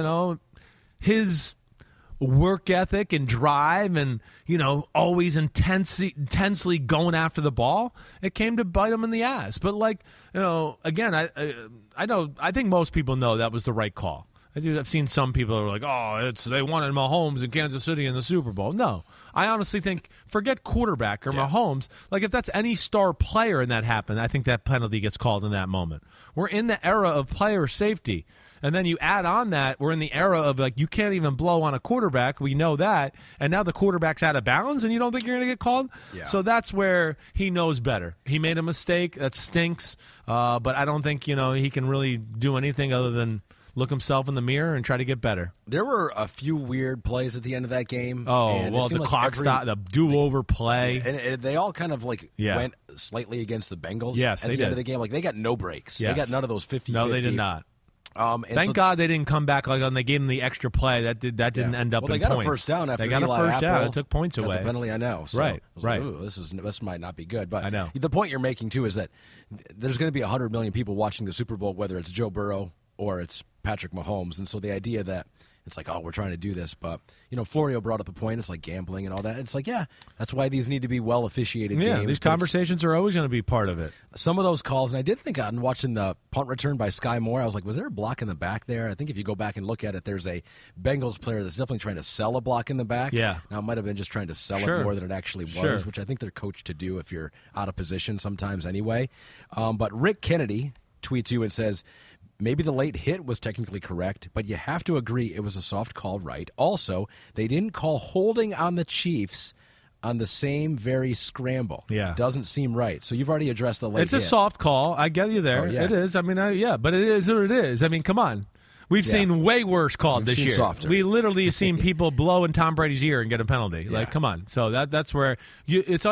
A: his work ethic and drive and, always intensely going after the ball, it came to bite him in the ass. But, again, I think most people know that was the right call. I've seen some people who are like, oh, they wanted Mahomes in Kansas City in the Super Bowl. No, I honestly think, forget quarterback or Mahomes. If that's any star player and that happened, I think that penalty gets called in that moment. We're in the era of player safety. And then you add on that, we're in the era of, you can't even blow on a quarterback. We know that. And now the quarterback's out of bounds and you don't think you're going to get called? Yeah. So that's where he knows better. He made a mistake. That stinks. But I don't think, he can really do anything other than look himself in the mirror and try to get better.
C: There were a few weird plays at the end of that game.
A: Oh, well, the clock stop, the do-over play.
C: And they all kind of went slightly against the Bengals at the end of the game. They got no breaks.
A: Yes.
C: They got none of those 50-50.
A: No, they did not. Thank God they didn't come back like when they gave them the extra play. That didn't end up in points.
C: Well, they got a first down after
A: they got
C: Eli
A: a first
C: Apple
A: down. It took points
C: got
A: away.
C: The penalty, I know. So
A: right.
C: Like, this might not be good. But
A: I know.
C: The point you're making, too, is that there's going to be 100 million people watching the Super Bowl, whether it's Joe Burrow or it's Patrick Mahomes. And so the idea that it's like, oh, we're trying to do this. But, Florio brought up the point. It's like gambling and all that. It's like, yeah, that's why these need to be well-officiated games.
A: Yeah, these conversations are always going to be part of it.
C: Some of those calls, and I did think on watching the punt return by Sky Moore, I was like, was there a block in the back there? I think if you go back and look at it, there's a Bengals player that's definitely trying to sell a block in the back.
A: Yeah.
C: Now, it might have been just trying to sell it more than it actually was, which I think they're coached to do if you're out of position sometimes anyway. But Rick Kennedy tweets you and says, maybe the late hit was technically correct, but you have to agree it was a soft call, right? Also, they didn't call holding on the Chiefs on the same very scramble.
A: Yeah.
C: Doesn't seem right. So you've already addressed the late hit.
A: It's a soft call. I get you there.
C: Oh, yeah.
A: It is. I mean, but it is what it is. I mean, come on. We've seen way worse called this year.
C: Softer.
A: We literally seen people blow in Tom Brady's ear and get a penalty. Like, come on. So that's where it's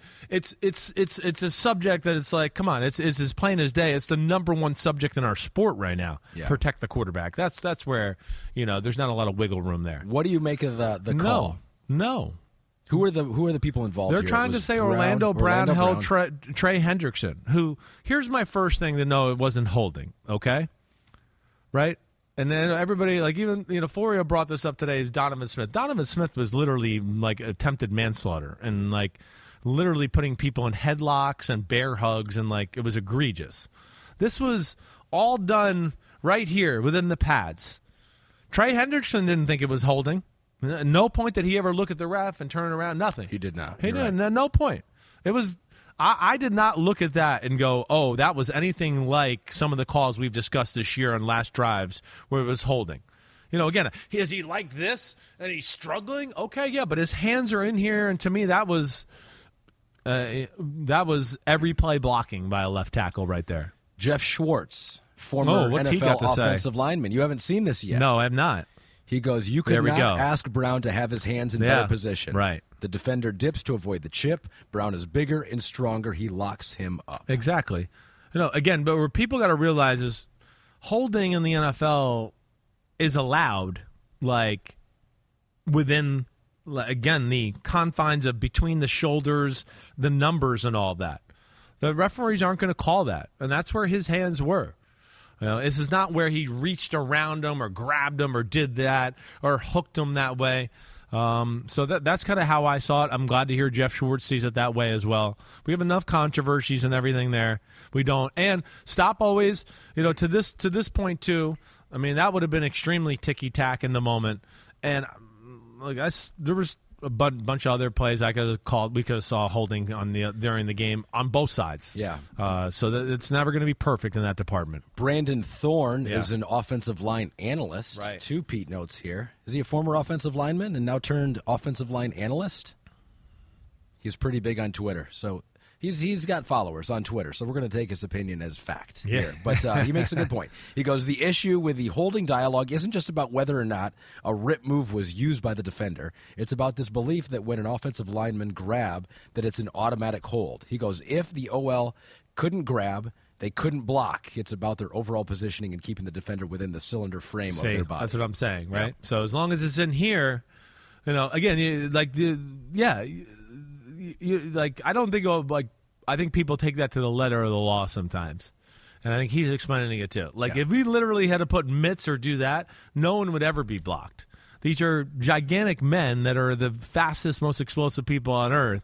A: a subject that it's like, come on. It's as plain as day. It's the number one subject in our sport right now.
C: Yeah.
A: Protect the quarterback. That's where there's not a lot of wiggle room there.
C: What do you make of the call?
A: No.
C: Who are the people involved?
A: They're
C: here?
A: trying to say Orlando Brown held
C: Brown.
A: Trey Hendrickson. Who? Here's my first thing to know: it wasn't holding. Okay, right. And then everybody, like even Florio brought this up today. Is Donovan Smith? Donovan Smith was literally like attempted manslaughter and like literally putting people in headlocks and bear hugs and like it was egregious. This was all done right here within the pads. Trey Hendrickson didn't think it was holding. No point did he ever look at the ref and turn around. Nothing.
C: He did not.
A: He didn't.
C: Right.
A: No point. It was. I did not look at that and go, oh, that was anything like some of the calls we've discussed this year on last drives where it was holding. Again, is he like this and he's struggling? Okay, yeah, but his hands are in here, and to me that was every play blocking by a left tackle right there.
C: Jeff Schwartz, former NFL offensive lineman. You haven't seen this yet.
A: No, I have not.
C: He goes, you could not ask Brown to have his hands in better position.
A: Right.
C: The defender dips to avoid the chip. Brown is bigger and stronger. He locks him up.
A: Exactly. Again, but what people got to realize is holding in the NFL is allowed, like, within, again, the confines of between the shoulders, the numbers and all that. The referees aren't going to call that, and that's where his hands were. This is not where he reached around him or grabbed him or did that or hooked him that way. So that's kind of how I saw it. I'm glad to hear Jeff Schwartz sees it that way as well. We have enough controversies and everything there. We don't. And stop always, to this point too. I mean, that would have been extremely ticky-tack in the moment. And there was a bunch of other plays I could have called. We could have saw holding during the game on both sides.
C: Yeah.
A: So it's never going to be perfect in that department.
C: Brandon Thorne is an offensive line analyst.
A: Right.
C: 2 Pete notes here. Is he a former offensive lineman and now turned offensive line analyst? He's pretty big on Twitter. So he's got followers on Twitter, so we're going to take his opinion as fact here. But he makes a good point. He goes, the issue with the holding dialogue isn't just about whether or not a rip move was used by the defender. It's about this belief that when an offensive lineman grab, that it's an automatic hold. He goes, if the OL couldn't grab, they couldn't block. It's about their overall positioning and keeping the defender within the cylinder frame of their body.
A: That's what I'm saying, right?
C: Yeah.
A: So as long as it's in here, again, I don't think I think people take that to the letter of the law sometimes, and I think he's explaining it too. If we literally had to put mitts or do that, no one would ever be blocked. These are gigantic men that are the fastest, most explosive people on earth.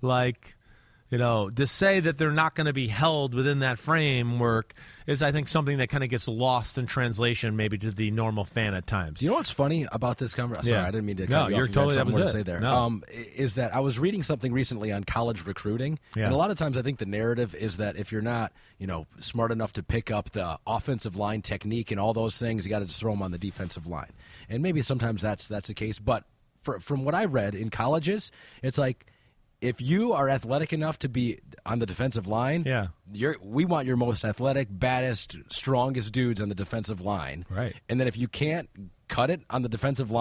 A: To say that they're not going to be held within that framework is, I think, something that kind of gets lost in translation maybe to the normal fan at times.
C: You know what's funny about this conversation? Sorry, I didn't mean to cut you off.
A: You're totally, that was it.
C: To say there.
A: No.
C: Is that I was reading something recently on college recruiting, and a lot of times I think the narrative is that if you're not, smart enough to pick up the offensive line technique and all those things, you got to just throw them on the defensive line. And maybe sometimes that's the case. But from what I read in colleges, it's like, if you are athletic enough to be on the defensive line, we want your most athletic, baddest, strongest dudes on the defensive line.
A: Right.
C: And then if you can't cut it on the defensive line,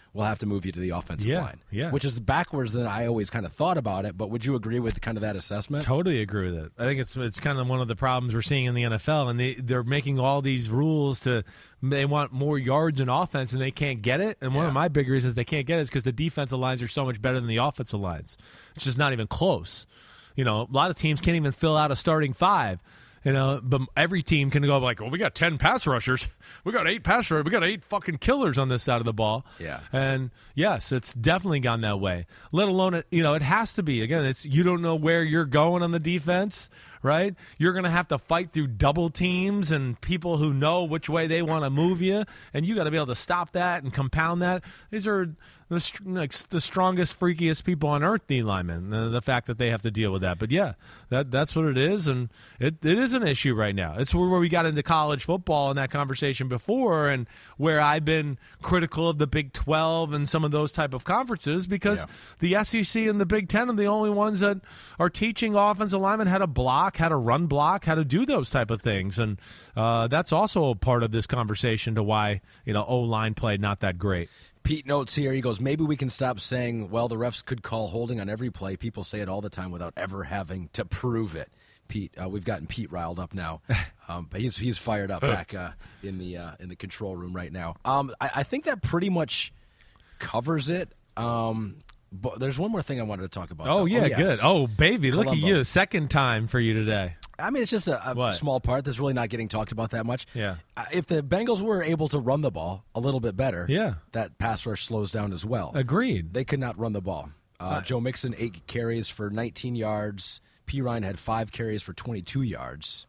C: we'll have to move you to the offensive line.
A: Yeah.
C: Which is backwards than I always kind of thought about it, but would you agree with kind of that assessment?
A: Totally agree with it. I think it's kind of one of the problems we're seeing in the NFL, and they're making all these rules they want more yards in offense, and they can't get it. And one of my big reasons they can't get it is because the defensive lines are so much better than the offensive lines. It's just not even close. A lot of teams can't even fill out a starting 5. But every team can go like, well, we got 10 pass rushers. We got 8 pass rushers. We got 8 fucking killers on this side of the ball.
C: Yeah.
A: And, yes, it's definitely gone that way, let alone, it has to be. Again, you don't know where you're going on the defense, right? You're going to have to fight through double teams and people who know which way they want to move you, and you got to be able to stop that and compound that. These are the strongest, freakiest people on earth, the linemen, the fact that they have to deal with that. But, yeah, that's what it is, and it is an issue right now. It's where we got into college football in that conversation before, and where I've been critical of the Big 12 and some of those type of conferences, because the SEC and the Big 10 are the only ones that are teaching offensive linemen how to block, how to run block, how to do those type of things. And that's also a part of this conversation to why, O-line play not that great.
C: Pete notes here, he goes, maybe we can stop saying, well, the refs could call holding on every play. People say it all the time without ever having to prove it. Pete, we've gotten Pete riled up now, but he's fired up back in the control room right now. I think that pretty much covers it. But there's one more thing I wanted to talk about.
A: Oh, yeah,
C: yes.
A: Good. Oh, baby,
C: Colombo.
A: Look at you. Second time for you today.
C: I mean, it's just a small part that's really not getting talked about that much.
A: Yeah.
C: If the Bengals were able to run the ball a little bit better, that pass rush slows down as well.
A: Agreed.
C: They could not run the ball. Joe Mixon, 8 carries for 19 yards. P. Ryan had 5 carries for 22 yards.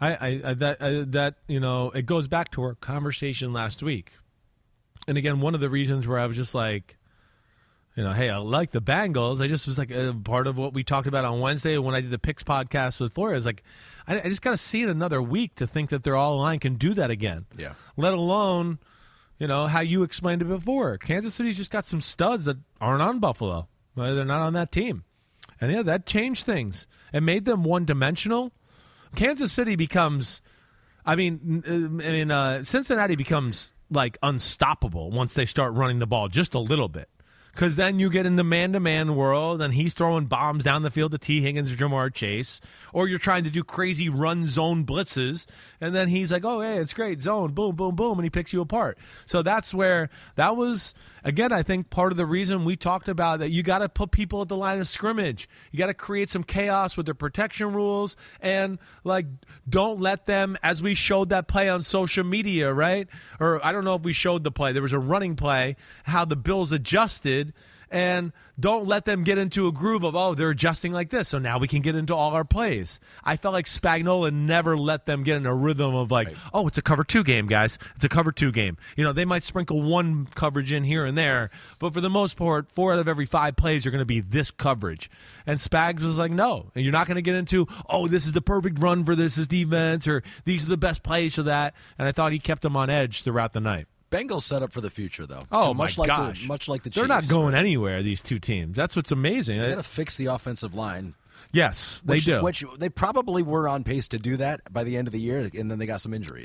A: It goes back to our conversation last week. And again, one of the reasons where I was just like, hey, I like the Bengals. I just was like part of what we talked about on Wednesday when I did the Picks podcast with Flores. Like, I just got to see it another week to think that their all-line can do that again.
C: Yeah.
A: Let alone, how you explained it before. Kansas City's just got some studs that aren't on Buffalo. They're not on that team. And, that changed things. It made them one-dimensional. Kansas City becomes, Cincinnati becomes, like, unstoppable once they start running the ball just a little bit. Because then you get in the man-to-man world, and he's throwing bombs down the field to T. Higgins or Jamar Chase. Or you're trying to do crazy run zone blitzes, and then he's like, oh, hey, it's great, zone, boom, boom, boom, and he picks you apart. So that's where that was, again, I think part of the reason we talked about that you got to put people at the line of scrimmage. You got to create some chaos with their protection rules, and, like, don't let them, as we showed that play on social media, right? Or I don't know if we showed the play. There was a running play, how the Bills adjusted, and don't let them get into a groove of, oh, they're adjusting like this, so now we can get into all our plays. I felt like Spagnuolo never let them get in a rhythm of like, oh, it's a cover 2 game, guys. It's a cover 2 game. They might sprinkle one coverage in here and there, but for the most part, 4 out of every 5 plays are going to be this coverage. And Spags was like, no. And you're not going to get into, oh, this is the perfect run for this defense, or these are the best plays for that. And I thought he kept them on edge throughout the night.
C: Bengals set up for the future, though.
A: Oh,
C: much
A: my
C: like
A: gosh.
C: Much like the Chiefs.
A: They're not going anywhere, these two teams. That's what's amazing.
C: They got to fix the offensive line.
A: Yes, they do.
C: Which they probably were on pace to do that by the end of the year, and then they got some injuries.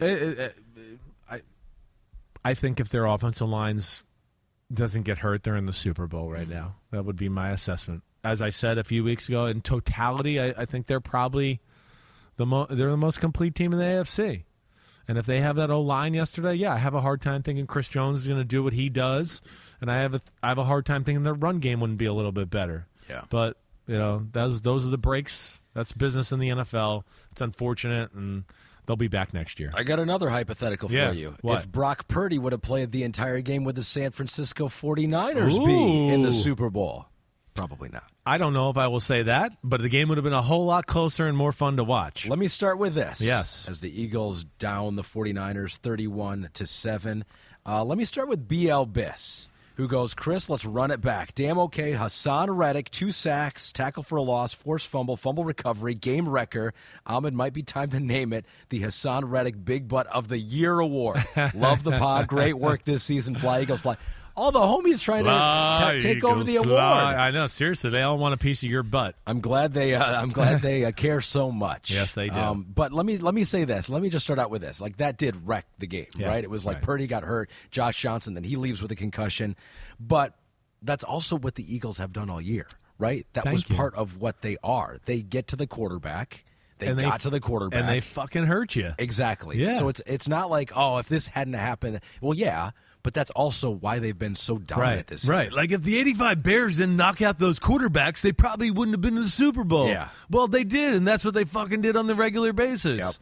A: I think if their offensive lines doesn't get hurt, they're in the Super Bowl right now. That would be my assessment. As I said a few weeks ago, in totality, I think they're probably they're the most complete team in the AFC. And if they have that O-line yesterday, I have a hard time thinking Chris Jones is going to do what he does, and I have a hard time thinking their run game wouldn't be a little bit better.
C: Yeah.
A: But those are the breaks. That's business in the NFL. It's unfortunate, and they'll be back next year.
C: I got another hypothetical for you.
A: What?
C: If Brock Purdy would have played the entire game, would the San Francisco 49ers be in the Super Bowl? Probably not.
A: I don't know if I will say that, but the game would have been a whole lot closer and more fun to watch.
C: Let me start with this.
A: Yes.
C: As the Eagles down the 49ers 31-7. Let me start with BL Biss, who goes, Chris, let's run it back. Damn okay. Hassan Reddick, 2 sacks, tackle for a loss, forced fumble, fumble recovery, game wrecker. Ahmed, might be time to name it the Hassan Reddick Big Butt of the Year award. Love the pod. Great work this season. Fly Eagles fly. All the homies trying to take over the award.
A: I know. Seriously, they all want a piece of your butt.
C: I'm glad they care so much.
A: Yes, they do.
C: But let me say this. Let me just start out with this. Like, that did wreck the game, right? It was like Purdy got hurt, Josh Johnson, then he leaves with a concussion. But that's also what the Eagles have done all year, right? That was part of what they are. They get to the quarterback. They got to the quarterback.
A: And they fucking hurt you.
C: Exactly.
A: Yeah.
C: So it's not like, oh, if this hadn't happened. Well, yeah, but that's also why they've been so dominant this year.
A: Right. Like, if the 85 Bears didn't knock out those quarterbacks, they probably wouldn't have been to the Super Bowl.
C: Yeah.
A: Well, they did, and that's what they fucking did on the regular basis.
C: Yep.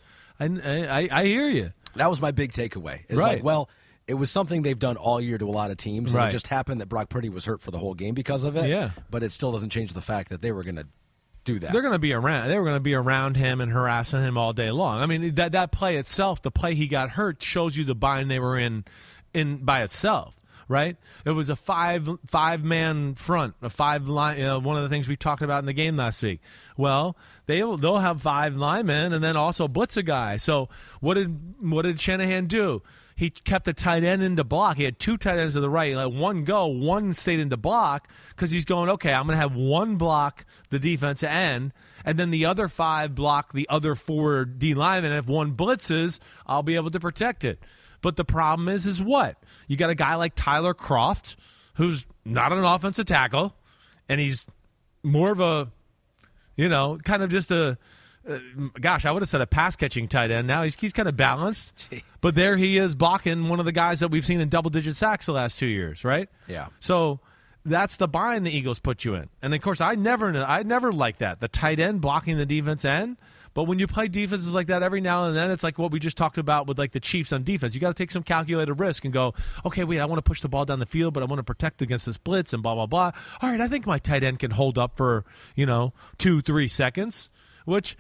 A: I hear you.
C: That was my big takeaway. It's like, well, it was something they've done all year to a lot of teams, and it just happened that Brock Purdy was hurt for the whole game because of it.
A: Yeah.
C: But it still doesn't change the fact that they were going to do that.
A: They're going to be around. They were going to be around him and harassing him all day long. I mean, that play itself, the play he got hurt, shows you the bind they were in by itself. Right? It was a five-man front, a five-line. One of the things we talked about in the game last week. Well, they'll have 5 linemen and then also blitz a guy. So what did Shanahan do? He kept the tight end into block. He had 2 tight ends to the right. He let one go. One stayed into block because he's going, okay, I'm going to have one block the defensive end, and then the other 5 block the other 4 D linemen. And if one blitzes, I'll be able to protect it. But the problem is what? You got a guy like Tyler Kroft, who's not an offensive tackle, and he's more of a, kind of just a, I would have said a pass-catching tight end. Now he's kind of balanced. But there he is blocking one of the guys that we've seen in double-digit sacks the last 2 years, right?
C: Yeah.
A: So that's the bind the Eagles put you in. And, of course, I never liked that, the tight end blocking the defense end. But when you play defenses like that every now and then, it's like what we just talked about with like the Chiefs on defense. You got to take some calculated risk and go, okay, wait, I want to push the ball down the field, but I want to protect against this blitz and blah, blah, blah. All right, I think my tight end can hold up for, 2-3 seconds, which,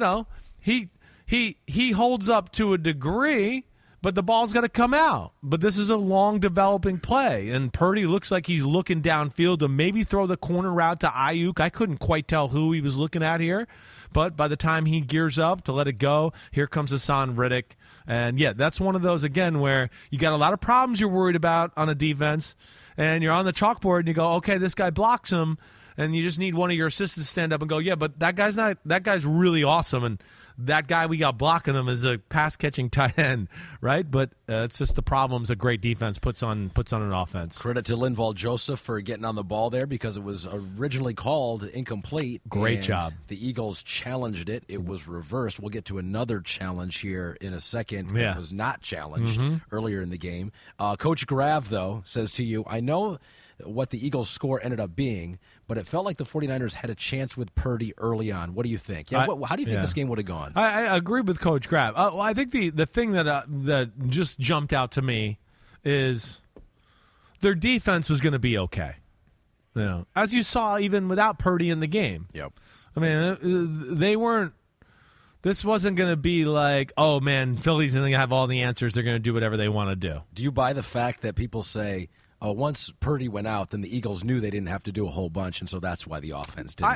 A: he holds up to a degree, but the ball's got to come out. But this is a long developing play, and Purdy looks like he's looking downfield to maybe throw the corner route to Ayuk. I couldn't quite tell who he was looking at here. But by the time he gears up to let it go, here comes Hassan Riddick. And, yeah, that's one of those, again, where you got a lot of problems you're worried about on a defense, and you're on the chalkboard and you go, okay, this guy blocks him, and you just need one of your assistants to stand up and go, yeah, but that guy's really awesome, and that guy we got blocking him is a pass-catching tight end, right? But it's just the problems a great defense puts on an offense.
C: Credit to Linval Joseph for getting on the ball there because it was originally called incomplete.
A: Great job.
C: The Eagles challenged it. It was reversed. We'll get to another challenge here in a second.
A: Yeah.
C: It was not challenged earlier in the game. Coach Grav, though, says to you, I know what the Eagles' score ended up being, but it felt like the 49ers had a chance with Purdy early on. What do you think? Yeah, how do you think this game would have gone?
A: I agree with Coach Grav. Well, I think the thing that just jumped out to me is their defense was going to be okay. As you saw, even without Purdy in the game.
C: Yep.
A: I mean, they weren't. This wasn't going to be like, oh man, Philly's going to have all the answers. They're going to do whatever they want to do.
C: Do you buy the fact that people say, once Purdy went out, then the Eagles knew they didn't have to do a whole bunch, and so that's why the offense didn't.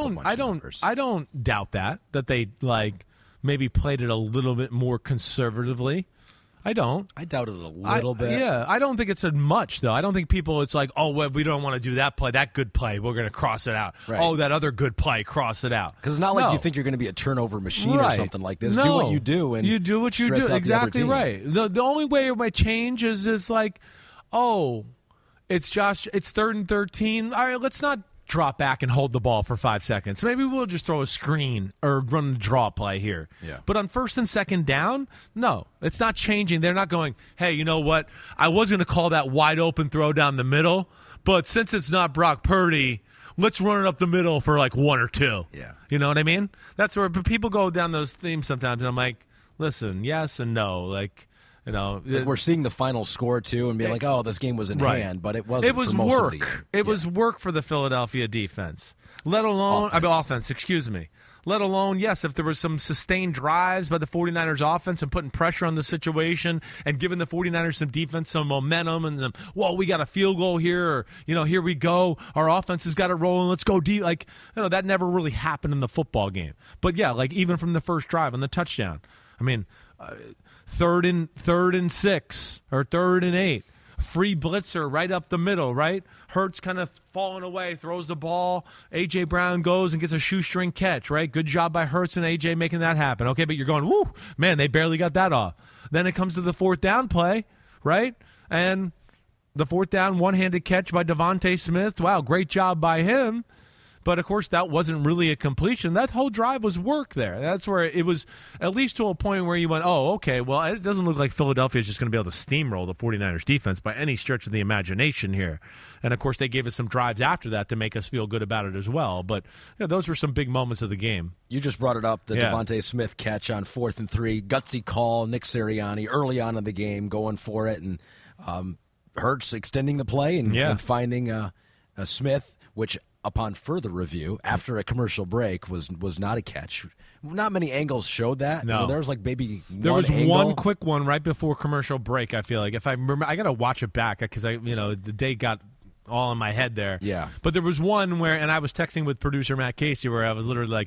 A: I don't doubt that they maybe played it a little bit more conservatively. I don't.
C: I doubt it a little bit.
A: Yeah, I don't think it's much though. I don't think people. It's like, oh, well, we don't want to do that play, that good play. We're going to cross it out.
C: Right.
A: Oh, that other good play, cross it out.
C: Because it's not like you think you're going to be a turnover machine or something like this.
A: No.
C: Do what you do, and
A: you do what you do. Exactly right. The only way it might change is like, oh, it's 3rd and 13. All right, let's not drop back and hold the ball for 5 seconds. Maybe we'll just throw a screen or run a draw play here.
C: Yeah.
A: But on 1st and 2nd down, no, it's not changing. They're not going, hey, you know what? I was going to call that wide open throw down the middle, but since it's not Brock Purdy, let's run it up the middle for like 1 or 2.
C: Yeah.
A: You know what I mean? That's where people go down those themes sometimes, and I'm like, listen, yes and no. Like
C: we're seeing the final score too, and being like, "Oh, this game was in hand," but it wasn't.
A: It was
C: for most
A: work.
C: Of the game.
A: It was work for the Philadelphia defense. Let alone offense. Excuse me. Let alone, yes, if there was some sustained drives by the 49ers offense and putting pressure on the situation and giving the 49ers some defense, some momentum, and we got a field goal here, or here we go. Our offense has got it rolling. Let's go deep. Like that never really happened in the football game. But yeah, like even from the first drive on the touchdown. I mean. 3rd and 6 or 3rd and 8, free blitzer right up the middle, right? Hurts kind of falling away, throws the ball. A.J. Brown goes and gets a shoestring catch, right? Good job by Hurts and A.J. making that happen. Okay, but you're going, woo, man, they barely got that off. Then it comes to the fourth down play, right? And the fourth down one-handed catch by Devontae Smith. Wow, great job by him. But, of course, that wasn't really a completion. That whole drive was work there. That's where it was at least to a point where you went, oh, okay, well, it doesn't look like Philadelphia is just going to be able to steamroll the 49ers defense by any stretch of the imagination here. And, of course, they gave us some drives after that to make us feel good about it as well. But those were some big moments of the game.
C: You just brought it up, the Devontae Smith catch on 4th and 3. Gutsy call, Nick Sirianni early on in the game going for it. And Hurts extending the play and finding a Smith, which – upon further review, after a commercial break, was not a catch. Not many angles showed that.
A: No.
C: There was like maybe
A: there was
C: angle.
A: one quick one right before commercial break, I feel like. If I remember, I got to watch it back because the day got all in my head there.
C: Yeah.
A: But there was one where, and I was texting with producer Matt Casey, where I was literally like,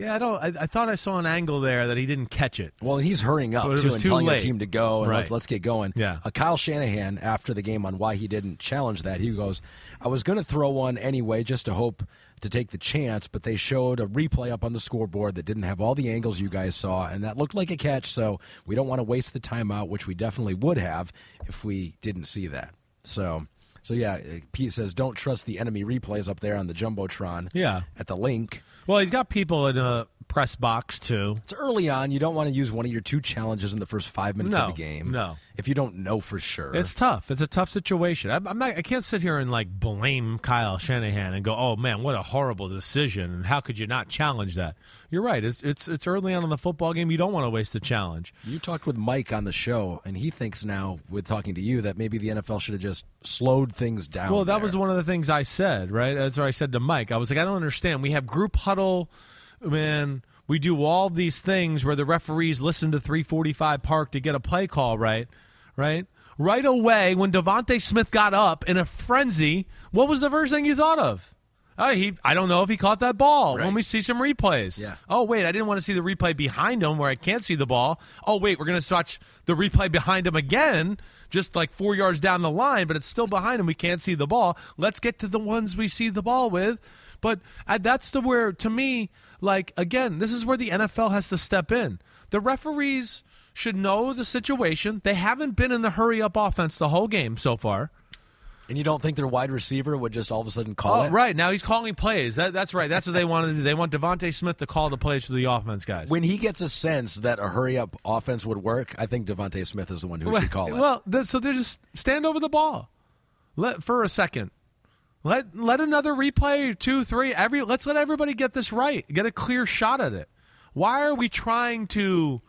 A: I thought I saw an angle there that he didn't catch it.
C: Well, he's hurrying up, too, and telling the team to go, and let's get going.
A: Yeah.
C: Kyle Shanahan, after the game on why he didn't challenge that, he goes, I was going to throw one anyway just to hope to take the chance, but they showed a replay up on the scoreboard that didn't have all the angles you guys saw, and that looked like a catch, so we don't want to waste the timeout, which we definitely would have if we didn't see that. So yeah, Pete says, don't trust the enemy replays up there on the Jumbotron at the link.
A: Well, he's got people in a press box, too.
C: It's early on. You don't want to use one of your 2 challenges in the first 5 minutes of the game.
A: No.
C: If you don't know for sure.
A: It's tough. It's a tough situation. I can't sit here and, blame Kyle Shanahan and go, oh, man, what a horrible decision, and how could you not challenge that? You're right. It's early on in the football game. You don't want to waste the challenge.
C: You talked with Mike on the show, and he thinks now, with talking to you, that maybe the NFL should have just slowed things down.
A: Well, that was one of the things I said, right? That's what I said to Mike. I was like, I don't understand. We have group huddle, man. We do all these things where the referees listen to 345 Park to get a play call right? Right away, when Devontae Smith got up in a frenzy, what was the first thing you thought of? I don't know if he caught that ball.
C: Right.
A: When we see some replays.
C: Yeah.
A: Oh, wait, I didn't want to see the replay behind him where I can't see the ball. Oh, wait, we're going to watch the replay behind him again, just like 4 yards down the line, but it's still behind him. We can't see the ball. Let's get to the ones we see the ball with. But that's where, to me, again, this is where the NFL has to step in. The referees should know the situation. They haven't been in the hurry-up offense the whole game so far.
C: And you don't think their wide receiver would just all of a sudden call it?
A: Right. Now he's calling plays. That's right. That's what they want to do. They want Devontae Smith to call the plays for the offense guys.
C: When he gets a sense that a hurry-up offense would work, I think Devontae Smith is the one who should call it.
A: Well, so they just stand over the ball for a second. Let another replay, 2, 3. Let's let everybody get this right. Get a clear shot at it. Why are we trying to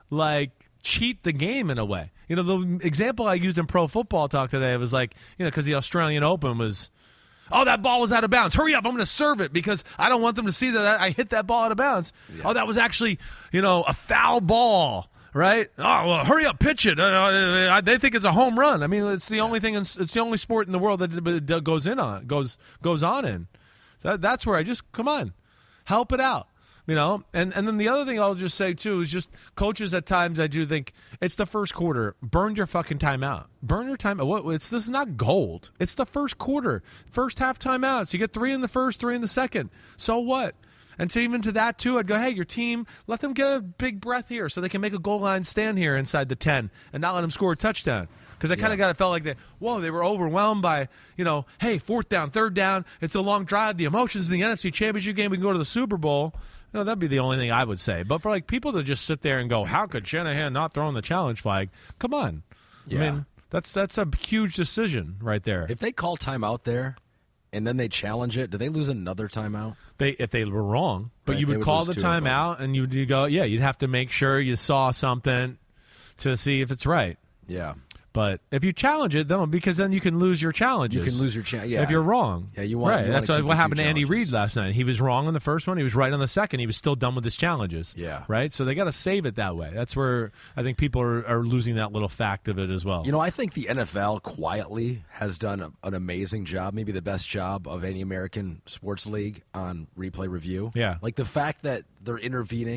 A: cheat the game in a way? The example I used in Pro Football Talk today was because the Australian Open was, oh, that ball was out of bounds. Hurry up, I'm going to serve it because I don't want them to see that I hit that ball out of bounds. Yeah. Oh, that was actually, a foul ball. Right? Oh, well, hurry up, pitch it. They think it's a home run. I mean, it's the only thing. It's the only sport in the world that goes on in. So that's where I just come on, help it out. And then the other thing I'll just say too is just coaches at times I do think it's the first quarter. Burn your fucking timeout. Burn your time. This is not gold. It's the first quarter, first half timeouts. You get 3 in the first, 3 in the second. So what? And so even to that, too, I'd go, hey, your team, let them get a big breath here so they can make a goal line stand here inside the 10 and not let them score a touchdown. Because I kind of felt like they were overwhelmed by, hey, 4th down, 3rd down, it's a long drive, the emotions of the NFC Championship game, we can go to the Super Bowl. That'd be the only thing I would say. But for people to just sit there and go, how could Shanahan not throw in the challenge flag? Come on. Yeah. I mean, that's a huge decision right there.
C: If they call timeout there, and then they challenge it, do they lose another timeout?
A: If they were wrong. But
C: right,
A: you would call the timeout, and you go, you'd have to make sure you saw something to see if it's right.
C: Yeah.
A: But if you challenge it, because then you can lose your challenges.
C: You can lose your challenge, yeah.
A: If you're wrong.
C: Yeah, you want
A: right.
C: You
A: That's
C: what
A: happened to Andy Reid last night. He was wrong on the first one. He was right on the second. He was still done with his challenges.
C: Yeah.
A: Right? So they got to save it that way. That's where I think people are losing that little fact of it as well.
C: I think the NFL quietly has done an amazing job, maybe the best job of any American sports league on replay review.
A: Yeah.
C: The fact that they're intervening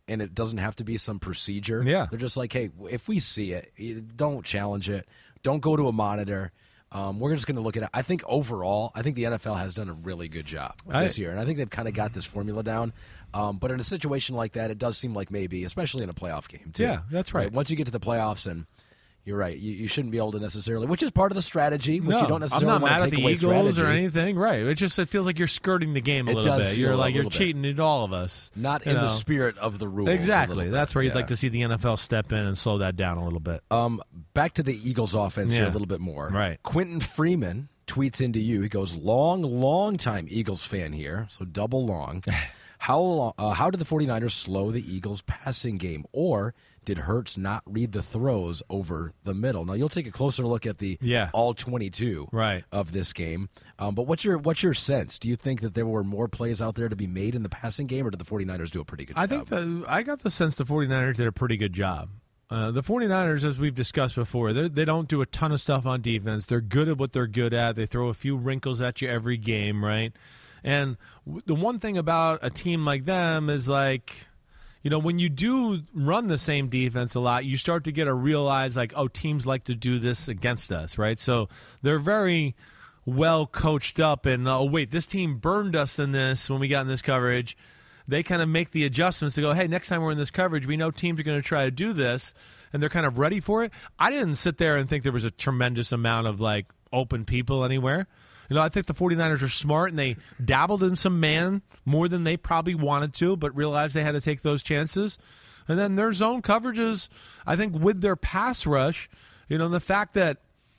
C: and it doesn't have to be some procedure.
A: Yeah.
C: They're just like, hey, if we see it, don't challenge it. Don't go to a monitor. We're just going to look at it. I think overall, the NFL has done a really good job this year, and I think they've kind of got this formula down. But in a situation like that, it does seem like maybe, especially in a playoff game, too.
A: Yeah, that's right.
C: Once you get to the playoffs, and you're right, you shouldn't be able to necessarily, which is part of the strategy, which you don't necessarily want to take away strategy.
A: I'm not mad at the Eagles or anything, right? It feels like you're skirting the game a little bit. You're cheating at all of us.
C: Not in the spirit of the rules.
A: Exactly. That's where you'd like to see the NFL step in and slow that down a little bit.
C: Back to the Eagles offense here a little bit more.
A: Right.
C: Quentin Freeman tweets into you. He goes, long time Eagles fan here, so double long. How did the 49ers slow the Eagles passing game? Or did Hurts not read the throws over the middle? Now, you'll take a closer look at the all 22 of this game. But what's your sense? Do you think that there were more plays out there to be made in the passing game, or did the 49ers do a pretty good job?
A: I got the sense the 49ers did a pretty good job. The 49ers, as we've discussed before, they don't do a ton of stuff on defense. They're good at what they're good at. They throw a few wrinkles at you every game, right? And the one thing about a team like them is like, when you do run the same defense a lot, you start to get a realize like, oh, teams like to do this against us, right? So they're very well coached up, and oh wait, this team burned us in this when we got in this coverage. They kind of make the adjustments to go, hey, next time we're in this coverage, we know teams are going to try to do this, and they're kind of ready for it. I didn't sit there and think there was a tremendous amount of like open people anywhere. I think the 49ers are smart, and they dabbled in some man more than they probably wanted to, but realized they had to take those chances. And then their zone coverages, I think with their pass rush, the fact that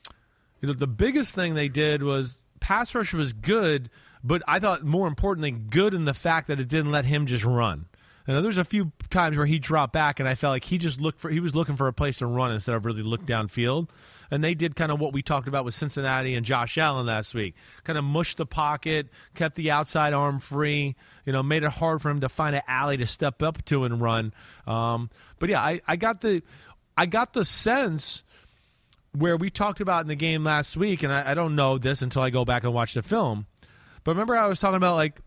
A: the biggest thing they did was pass rush was good, but I thought more importantly good in the fact that it didn't let him just run. There's a few times where he dropped back, and I felt like he was looking for a place to run instead of really look downfield. And they did kind of what we talked about with Cincinnati and Josh Allen last week. Kind of mushed the pocket, kept the outside arm free, made it hard for him to find an alley to step up to and run. But yeah, I got the sense where we talked about in the game last week, and I don't know this until I go back and watch the film. But remember I was talking about like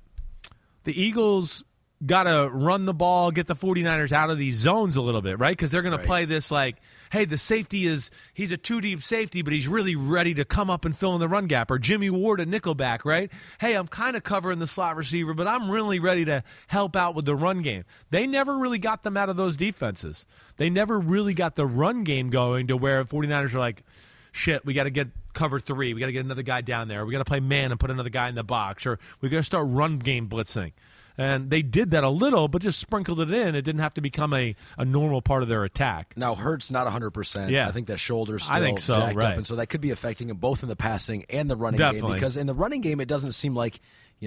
A: the Eagles got to run the ball, get the 49ers out of these zones a little bit, right? Because they're going to play this like, hey, the safety he's a two-deep safety, but he's really ready to come up and fill in the run gap. Or Jimmy Ward, a nickelback, right? Hey, I'm kind of covering the slot receiver, but I'm really ready to help out with the run game. They never really got them out of those defenses. They never really got the run game going to where 49ers are like, shit, we got to get cover 3. We got to get another guy down there. We got to play man and put another guy in the box. Or we got to start run game blitzing. And they did that a little, but just sprinkled it in. It didn't have to become a normal part of their attack.
C: Now, Hurts not 100%.
A: Yeah.
C: I think that shoulder's still jacked up, and so that could be affecting him both in the passing and the running game. Because in the running game, it doesn't seem like,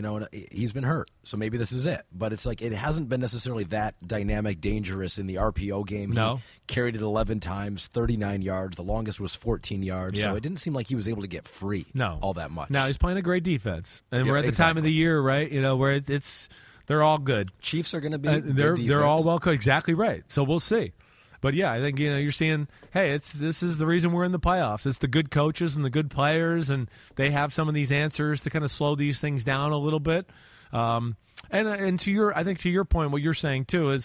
C: he's been hurt. So maybe this is it. But it's like it hasn't been necessarily that dynamic, dangerous in the RPO game.
A: No.
C: He carried it 11 times, 39 yards. The longest was 14 yards.
A: Yeah.
C: So it didn't seem like he was able to get free all that much.
A: Now, he's playing a great defense. And we're at the time of the year, right, where it's they're all good.
C: Chiefs are going to be
A: they're all well coached. Exactly right. So we'll see. But yeah, I think you're seeing. Hey, this is the reason we're in the playoffs. It's the good coaches and the good players, and they have some of these answers to kind of slow these things down a little bit. And to your point, what you're saying too is,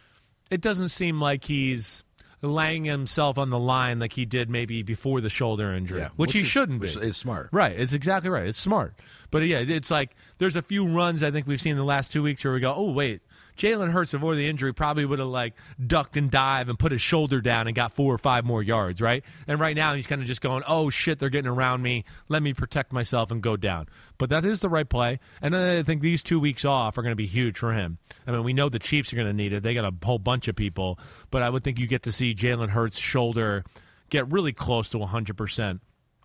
A: it doesn't seem like he's laying himself on the line like he did maybe before the shoulder injury, which he shouldn't be.
C: Which is smart.
A: Right. It's exactly right. It's smart. But, yeah, it's like there's a few runs I think we've seen in the last 2 weeks where we go, oh, wait, Jalen Hurts avoided the injury, probably would have, like, ducked and dived and put his shoulder down and got 4 or 5 more yards, right? And right now he's kind of just going, oh, shit, they're getting around me. Let me protect myself and go down. But that is the right play. And then I think these 2 weeks off are going to be huge for him. I mean, we know the Chiefs are going to need it. They got a whole bunch of people. But I would think you get to see Jalen Hurts' shoulder get really close to 100%.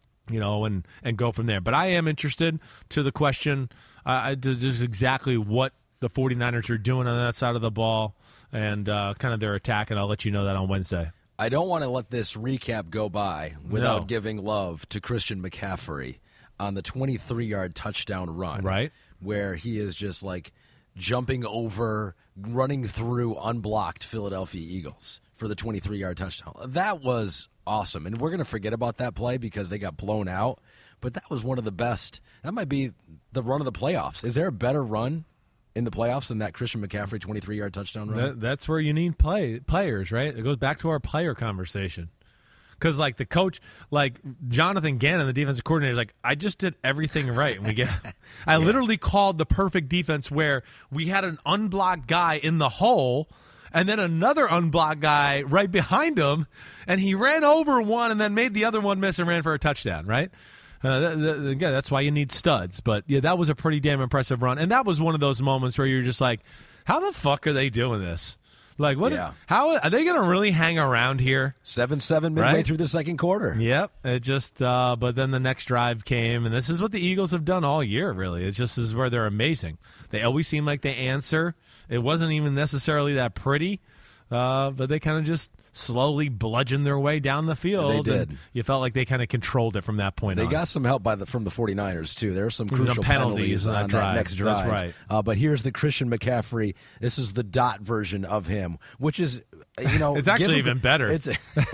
A: And go from there. But I am interested to the question, just exactly what the 49ers are doing on that side of the ball and kind of their attack, and I'll let you know that on Wednesday.
C: I don't want to let this recap go by without giving love to Christian McCaffrey on the 23-yard touchdown run.
A: Right.
C: Where he is just like jumping over, running through unblocked Philadelphia Eagles for the 23-yard touchdown. That was awesome. And we're going to forget about that play because they got blown out. But that was one of the best. That might be the run of the playoffs. Is there a better run in the playoffs than that Christian McCaffrey 23-yard touchdown run?
A: That's where you need players, right? It goes back to our player conversation. Because, like, the coach, like, Jonathan Gannon, the defensive coordinator, is like, I just did everything right. And I literally called the perfect defense where we had an unblocked guy in the hole and then another unblocked guy right behind him, and he ran over one and then made the other one miss and ran for a touchdown, right? Again, that's why you need studs. But, yeah, that was a pretty damn impressive run. And that was one of those moments where you're just like, how the fuck are they doing this? Like, what?
C: Yeah.
A: How are they going to really hang around here?
C: 7-7 midway through the second quarter.
A: Yep. It just, but then the next drive came, and this is what the Eagles have done all year, really. It just is where they're amazing. They always seem like they answer. It wasn't even necessarily that pretty, but they kind of just slowly bludgeoned their way down the field.
C: They did.
A: And you felt like they kind of controlled it from that point on.
C: They got some help from the 49ers, too. There were some crucial
A: penalties
C: on that next drive.
A: That's right.
C: But here's the Christian McCaffrey. This is the dot version of him, which is,
A: it's actually even better.
C: It's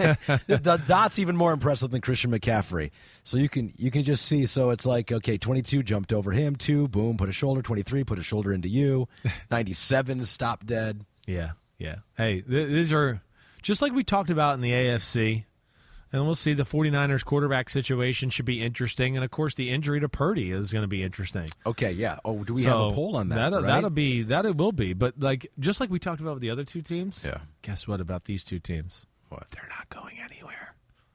C: the dot's even more impressive than Christian McCaffrey. So you can just see. So it's like, okay, 22 jumped over him, 2, boom, put a shoulder. 23 put a shoulder into you. 97 stopped dead.
A: Yeah. Hey, these are just like we talked about in the AFC. And we'll see. The 49ers quarterback situation should be interesting. And, of course, the injury to Purdy is going to be interesting.
C: Okay, yeah. Oh, do we have a poll on that?
A: It will be. But, like, just like we talked about with the other two teams,
C: yeah.
A: Guess what about these two teams?
C: What?
A: They're not going anywhere.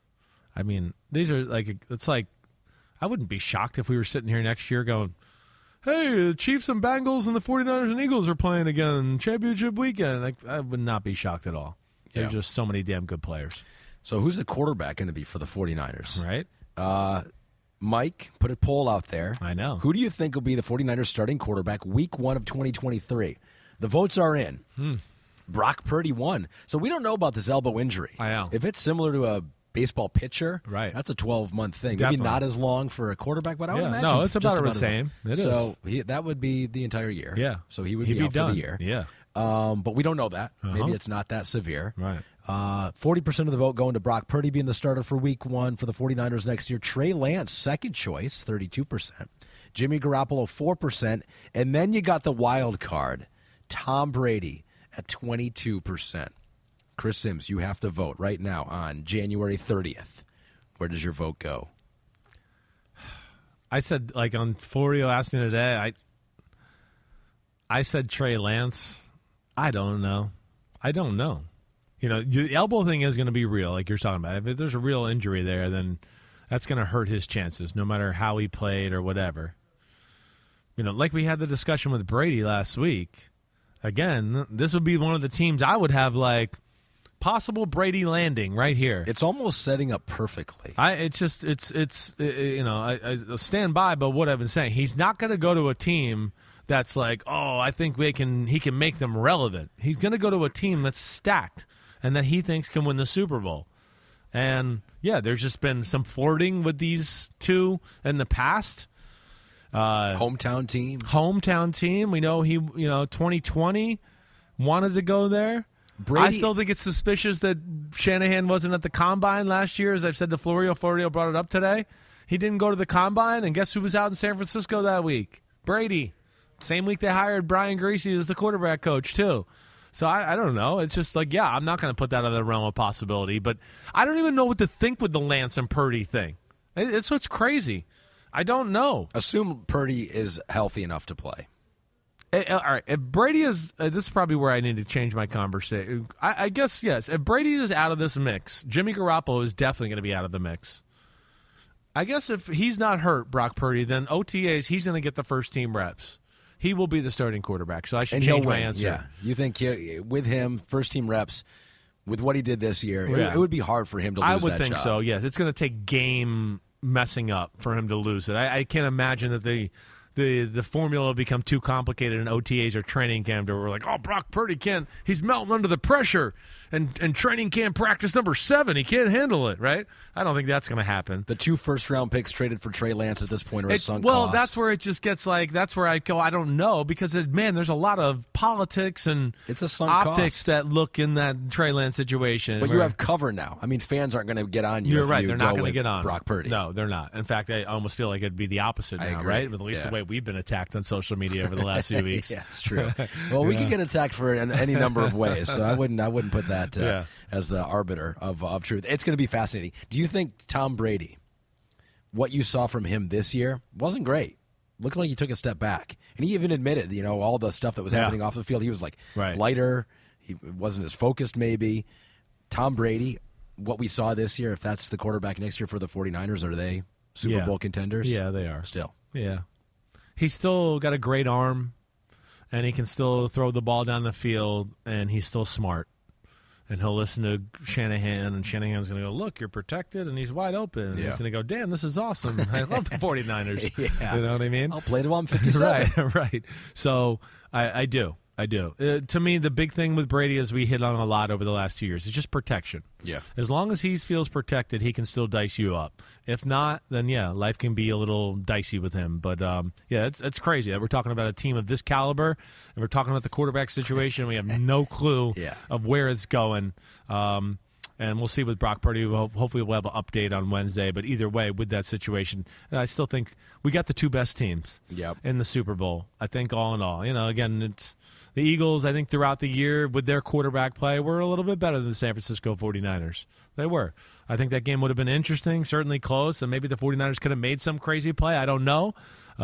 A: I mean, these are like, it's like, I wouldn't be shocked if we were sitting here next year going, hey, the Chiefs and Bengals and the 49ers and Eagles are playing again, championship weekend. Like, I would not be shocked at all. There's just so many damn good players.
C: So who's the quarterback going to be for the 49ers?
A: Right.
C: Mike, put a poll out there.
A: I know.
C: Who do you think will be the 49ers starting quarterback week 1 of 2023? The votes are in. Brock Purdy won. So we don't know about this elbow injury.
A: I know.
C: If it's similar to a baseball pitcher,
A: right,
C: that's a 12-month thing.
A: Definitely.
C: Maybe not as long for a quarterback, but I would imagine.
A: No, it's about the
C: same.
A: It is.
C: So that would be the entire year.
A: Yeah.
C: So he would be out
A: done
C: for the year.
A: Yeah.
C: But we don't know that. Maybe it's not that severe.
A: Right.
C: 40% of the vote going to Brock Purdy being the starter for week 1 for the 49ers next year. Trey Lance, second choice, 32%. Jimmy Garoppolo, 4%. And then you got the wild card, Tom Brady at 22%. Chris Sims, you have to vote right now on January 30th. Where does your vote go?
A: I said, like on Florio asking today, I said Trey Lance. I don't know. You know, the elbow thing is going to be real, like you're talking about. If there's a real injury there, then that's going to hurt his chances, no matter how he played or whatever. You know, like we had the discussion with Brady last week. Again, this would be one of the teams I would have, like, possible Brady landing right here.
C: It's almost setting up perfectly.
A: I stand by by what I've been saying. He's not going to go to a team that's like, oh, I think he can make them relevant. He's going to go to a team that's stacked and that he thinks can win the Super Bowl. And, yeah, there's just been some flirting with these two in the past.
C: Hometown team. We know 2020 wanted to go there. Brady,
A: I still think it's suspicious that Shanahan wasn't at the Combine last year. As I've said to Florio brought it up today. He didn't go to the Combine, and guess who was out in San Francisco that week? Brady. Same week they hired Brian Griese as the quarterback coach, too. So I don't know. It's just like, yeah, I'm not going to put that out of the realm of possibility. But I don't even know what to think with the Lance and Purdy thing. It's crazy. I don't know.
C: Assume Purdy is healthy enough to play.
A: All right. If Brady is, this is probably where I need to change my conversation. I guess, yes. If Brady is out of this mix, Jimmy Garoppolo is definitely going to be out of the mix. I guess if he's not hurt, Brock Purdy, then OTAs, he's going to get the first team reps. He will be the starting quarterback, so I should change my answer.
C: Yeah, you think with him, first team reps, with what he did this year, it would be hard for him to lose that job.
A: I would think so, yes. It's going to take game messing up for him to lose it. I can't imagine that the formula will become too complicated in OTAs or training camp where we're like, oh, Brock Purdy he's melting under the pressure. and training camp practice number 7. He can't handle it, right? I don't think that's going to happen.
C: The 2 first-round picks traded for Trey Lance at this point are a sunk cost.
A: That's where it just gets that's where I go, I don't know, because, there's a lot of politics and
C: it's a sunk
A: optics
C: cost.
A: that look in that Trey Lance situation.
C: But you have cover now. I mean, fans aren't going to get on you.
A: You're
C: if
A: right.
C: you
A: They're
C: go
A: not going to
C: with
A: get on
C: Brock Purdy.
A: No, they're not. In fact, I almost feel like it'd be the opposite
C: I
A: now,
C: agree.
A: right? With at least the way we've been attacked on social media over the last few weeks.
C: Yeah, it's true. Well, we could get attacked for any number of ways, so I wouldn't put that as the arbiter of truth. It's going to be fascinating. Do you think Tom Brady, what you saw from him this year, wasn't great? Looked like he took a step back, and he even admitted, all the stuff that was happening off the field. He was lighter. He wasn't as focused, maybe. Tom Brady, what we saw this year, if that's the quarterback next year for the 49ers, are they Super Bowl contenders?
A: Yeah, they are.
C: Still.
A: Yeah. He's still got a great arm, and he can still throw the ball down the field, and he's still smart. And he'll listen to Shanahan, and Shanahan's going to go, look, you're protected, and he's wide open. And he's going to go, damn, this is awesome. I love the 49ers.
C: Yeah.
A: You know what I mean?
C: I'll play to 57.
A: Right. So I do. To me, the big thing with Brady, as we hit on a lot over the last 2 years, is just protection.
C: Yeah.
A: As long as he feels protected, he can still dice you up. If not, then life can be a little dicey with him. But it's crazy. We're talking about a team of this caliber, and we're talking about the quarterback situation. We have no clue of where it's going. And we'll see with Brock Purdy. Hopefully we'll have an update on Wednesday. But either way, with that situation, I still think we got the 2 best teams in the Super Bowl. I think all in all. Again, it's the Eagles, I think, throughout the year with their quarterback play, were a little bit better than the San Francisco 49ers. They were. I think that game would have been interesting, certainly close, and maybe the 49ers could have made some crazy play. I don't know.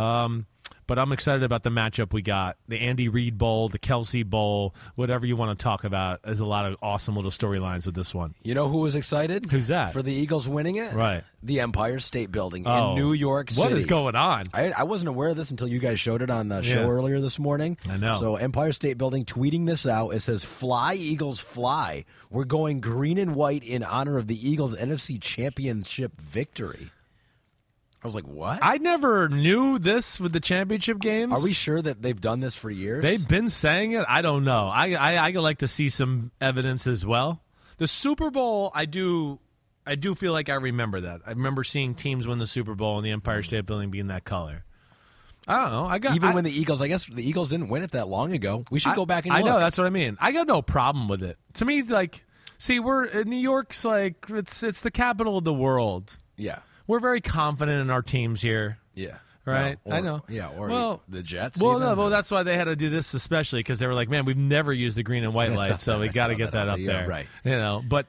A: But I'm excited about the matchup we got. The Andy Reid Bowl, the Kelsey Bowl, whatever you want to talk about. There's a lot of awesome little storylines with this one.
C: You know who was excited?
A: Who's that?
C: For the Eagles winning it?
A: Right.
C: The Empire State Building in New York City.
A: What is going on?
C: I wasn't aware of this until you guys showed it on the show earlier this morning.
A: I know.
C: So Empire State Building tweeting this out. It says, "Fly, Eagles, fly. We're going green and white in honor of the Eagles' NFC Championship victory." I was like, what?
A: I never knew this with the championship games.
C: Are we sure that they've done this for years?
A: They've been saying it. I don't know. I like to see some evidence as well. The Super Bowl, I do feel like I remember that. I remember seeing teams win the Super Bowl and the Empire State Building being that color. I don't know.
C: When the Eagles, I guess the Eagles didn't win it that long ago. We should go back and look.
A: I know, that's what I mean. I got no problem with it. To me, we're New York's it's the capital of the world.
C: Yeah.
A: We're very confident in our teams here.
C: Yeah.
A: Right?
C: I
A: know.
C: Yeah, or the Jets.
A: Well, that's why they had to do this especially, because they were like, man, we've never used the green and white light, so we got to get that up there.
C: Right.
A: But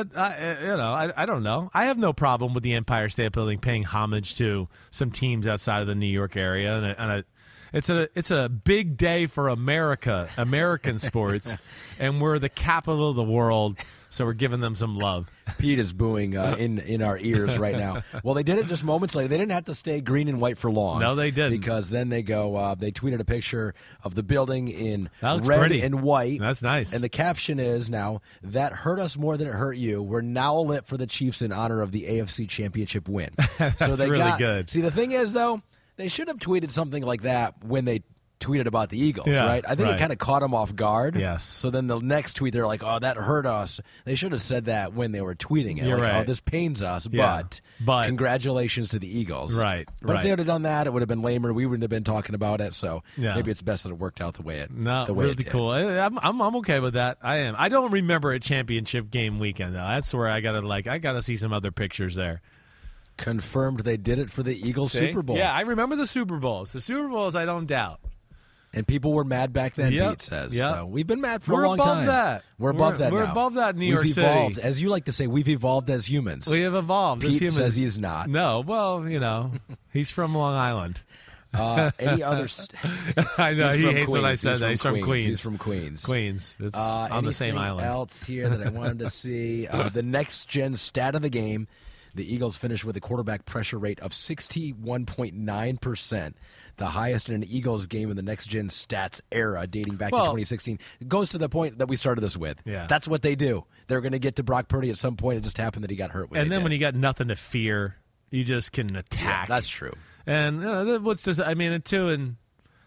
A: I don't know. I have no problem with the Empire State Building paying homage to some teams outside of the New York area, and it's a big day for American sports, and we're the capital of the world, so we're giving them some love.
C: Pete is booing in our ears right now. Well, they did it just moments later. They didn't have to stay green and white for long.
A: No, they didn't.
C: Because then they go, they tweeted a picture of the building in red
A: pretty.
C: and white.
A: That's nice.
C: And the caption is now, "That hurt us more than it hurt you. We're now lit for the Chiefs in honor of the AFC Championship win."
A: That's
C: so they
A: really good.
C: See, the thing is, though, they should have tweeted something like that when they tweeted about the Eagles, right? I think it kind of caught them off guard.
A: Yes.
C: So then the next tweet, they're like, "Oh, that hurt us." They should have said that when they were tweeting it.
A: You're right.
C: "Oh, this pains us,
A: Yeah.
C: but congratulations to the Eagles."
A: Right.
C: But if they would have done that, it would have been lamer. We wouldn't have been talking about it. So
A: Yeah.
C: maybe it's best that it worked out the way it.
A: Really
C: it did.
A: cool. I'm okay with that. I am. I don't remember a championship game weekend though. That's where I gotta see some other pictures there.
C: Confirmed they did it for the Eagles
A: See?
C: Super Bowl.
A: Yeah, I remember the Super Bowls. The Super Bowls, I don't doubt.
C: And people were mad back then,
A: Yep.
C: Pete says.
A: Yep.
C: So we've been mad for
A: We're
C: a long
A: above
C: time.
A: that.
C: We're above that
A: We're
C: now.
A: above that in New
C: We've
A: York City.
C: evolved. As you like to say, we've evolved as humans.
A: We have evolved as
C: Pete
A: humans.
C: says he's not.
A: No, well, he's from Long Island.
C: Any other...
A: I know,
C: He's
A: he
C: from
A: hates when I
C: Queens.
A: said that. He's from Queens.
C: He's from Queens.
A: Queens. It's on the same
C: Anything
A: island.
C: else here that I wanted to see? The next-gen stat of the game, the Eagles finished with a quarterback pressure rate of 61.9%, the highest in an Eagles game in the next-gen stats era dating back to 2016. It goes to the point that we started this with.
A: Yeah.
C: That's what they do. They're going to get to Brock Purdy at some point. It just happened that he got hurt.
A: And then when you got nothing to fear, you just can attack.
C: Yeah, that's true.
A: And what's this? I mean, too, and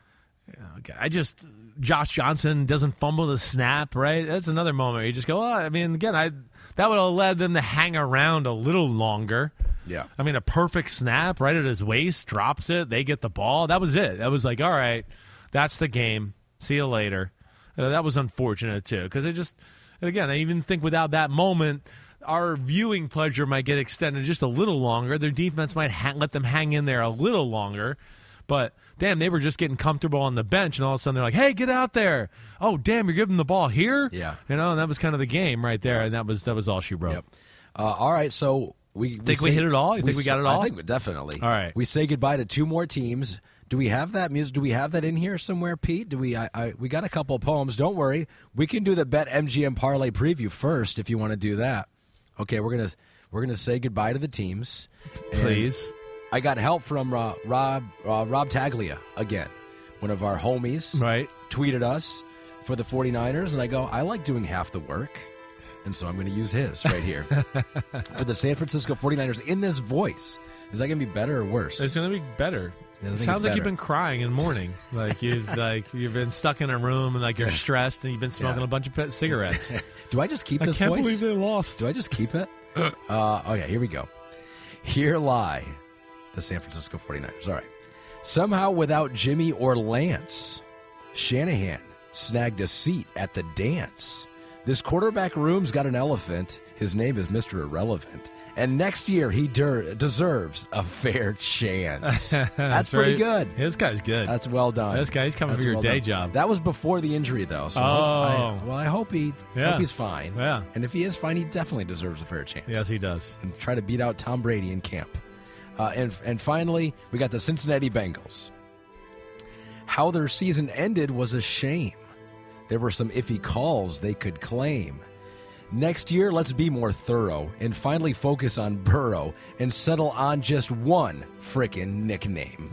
A: Josh Johnson doesn't fumble the snap, right? That's another moment where you just go, that would have led them to hang around a little longer.
C: Yeah.
A: I mean, a perfect snap right at his waist, drops it, they get the ball. That was it. That was like, all right, that's the game. See you later. That was unfortunate, too, because I even think without that moment, our viewing pleasure might get extended just a little longer. Their defense might let them hang in there a little longer. But, damn, they were just getting comfortable on the bench, and all of a sudden they're like, hey, get out there. Oh, damn, you're giving the ball here?
C: Yeah.
A: And that was kind of the game right there, and that was all she wrote.
C: Yep. All right, so we
A: hit it all? You think we got it all?
C: I think definitely.
A: All right.
C: We say goodbye to 2 more teams. Do we have that music? Do we have that in here somewhere, Pete? We got a couple of poems. Don't worry. We can do the BetMGM parlay preview first if you want to do that. Okay, we're gonna say goodbye to the teams.
A: Please.
C: And I got help from Rob Taglia again, one of our homies.
A: Right.
C: Tweeted us for the 49ers, and I go, I like doing half the work. And so I'm going to use his right here for the San Francisco 49ers in this voice. Is that going to be better or worse?
A: It's going to be better. It sounds like you've been crying in mourning. Like you've been stuck in a room and like you're stressed and you've been smoking a bunch of cigarettes.
C: Do I just keep this voice?
A: I can't believe they lost.
C: Do I just keep it? Okay, here we go. Here lie the San Francisco 49ers. All right. Somehow without Jimmy or Lance, Shanahan snagged a seat at the dance. This quarterback room's got an elephant. His name is Mr. Irrelevant. And next year, he deserves a fair chance. That's pretty good.
A: This guy's good.
C: That's well done.
A: This guy's coming for your day job.
C: That was before the injury, though. So I hope he's fine.
A: Yeah.
C: And if he is fine, he definitely deserves a fair chance.
A: Yes, he does.
C: And try to beat out Tom Brady in camp. And finally, we got the Cincinnati Bengals. How their season ended was a shame. There were some iffy calls they could claim. Next year, let's be more thorough and finally focus on Burrow and settle on just one frickin' nickname.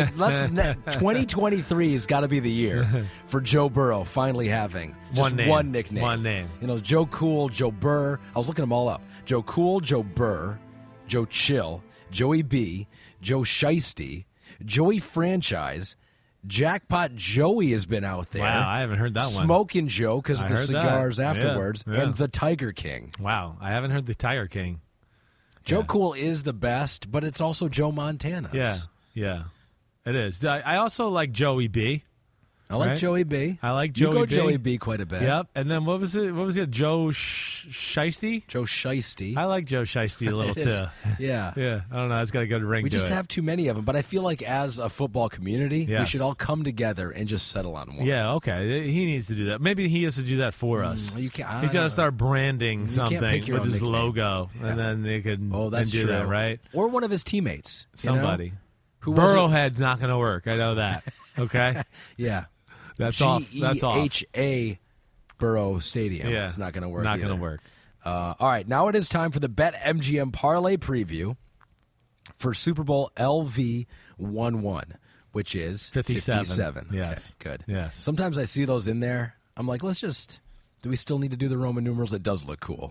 C: 2023 has got to be the year for Joe Burrow finally having just one nickname.
A: One name.
C: Joe Cool, Joe Burr. I was looking them all up. Joe Cool, Joe Burr, Joe Chill, Joey B, Joe Shiesty, Joey Franchise, Jackpot Joey has been out there.
A: Wow, I haven't heard that one.
C: Smoking Joe because of the cigars afterwards.
A: Yeah.
C: And the Tiger King.
A: Wow, I haven't heard the Tiger King.
C: Joe Cool is the best, but it's also Joe Montana.
A: Yeah, it is. I also like Joey B.
C: I like Joey B.
A: I like Joey B.
C: You go Joey B quite a bit.
A: Yep. And then what was it? Joe Shiesty?
C: Joe Shiesty.
A: I like Joe Shiesty a little too.
C: Yeah.
A: Yeah. I don't know. It's got a good ring to it.
C: We just have too many of them. But I feel like as a football community, we should all come together and just settle on one.
A: Yeah, okay. He needs to do that. Maybe he has to do that for us.
C: You can't,
A: He's got to start branding something with his logo.
C: Yeah.
A: And then they could
C: that's
A: do
C: true.
A: that, right?
C: Or one of his teammates.
A: Somebody.
C: Who
A: Burrowhead's not going to work. I know that. Okay?
C: Yeah.
A: That's off. That's off.
C: GEHA Burrow Stadium.
A: Yeah.
C: It's not going to work.
A: Not going to work.
C: All right. Now it is time for the BetMGM parlay preview for Super Bowl LV11, which is 57.
A: Yes.
C: Okay, good.
A: Yes.
C: Sometimes I see those in there. I'm like, do we still need to do the Roman numerals? It does look cool.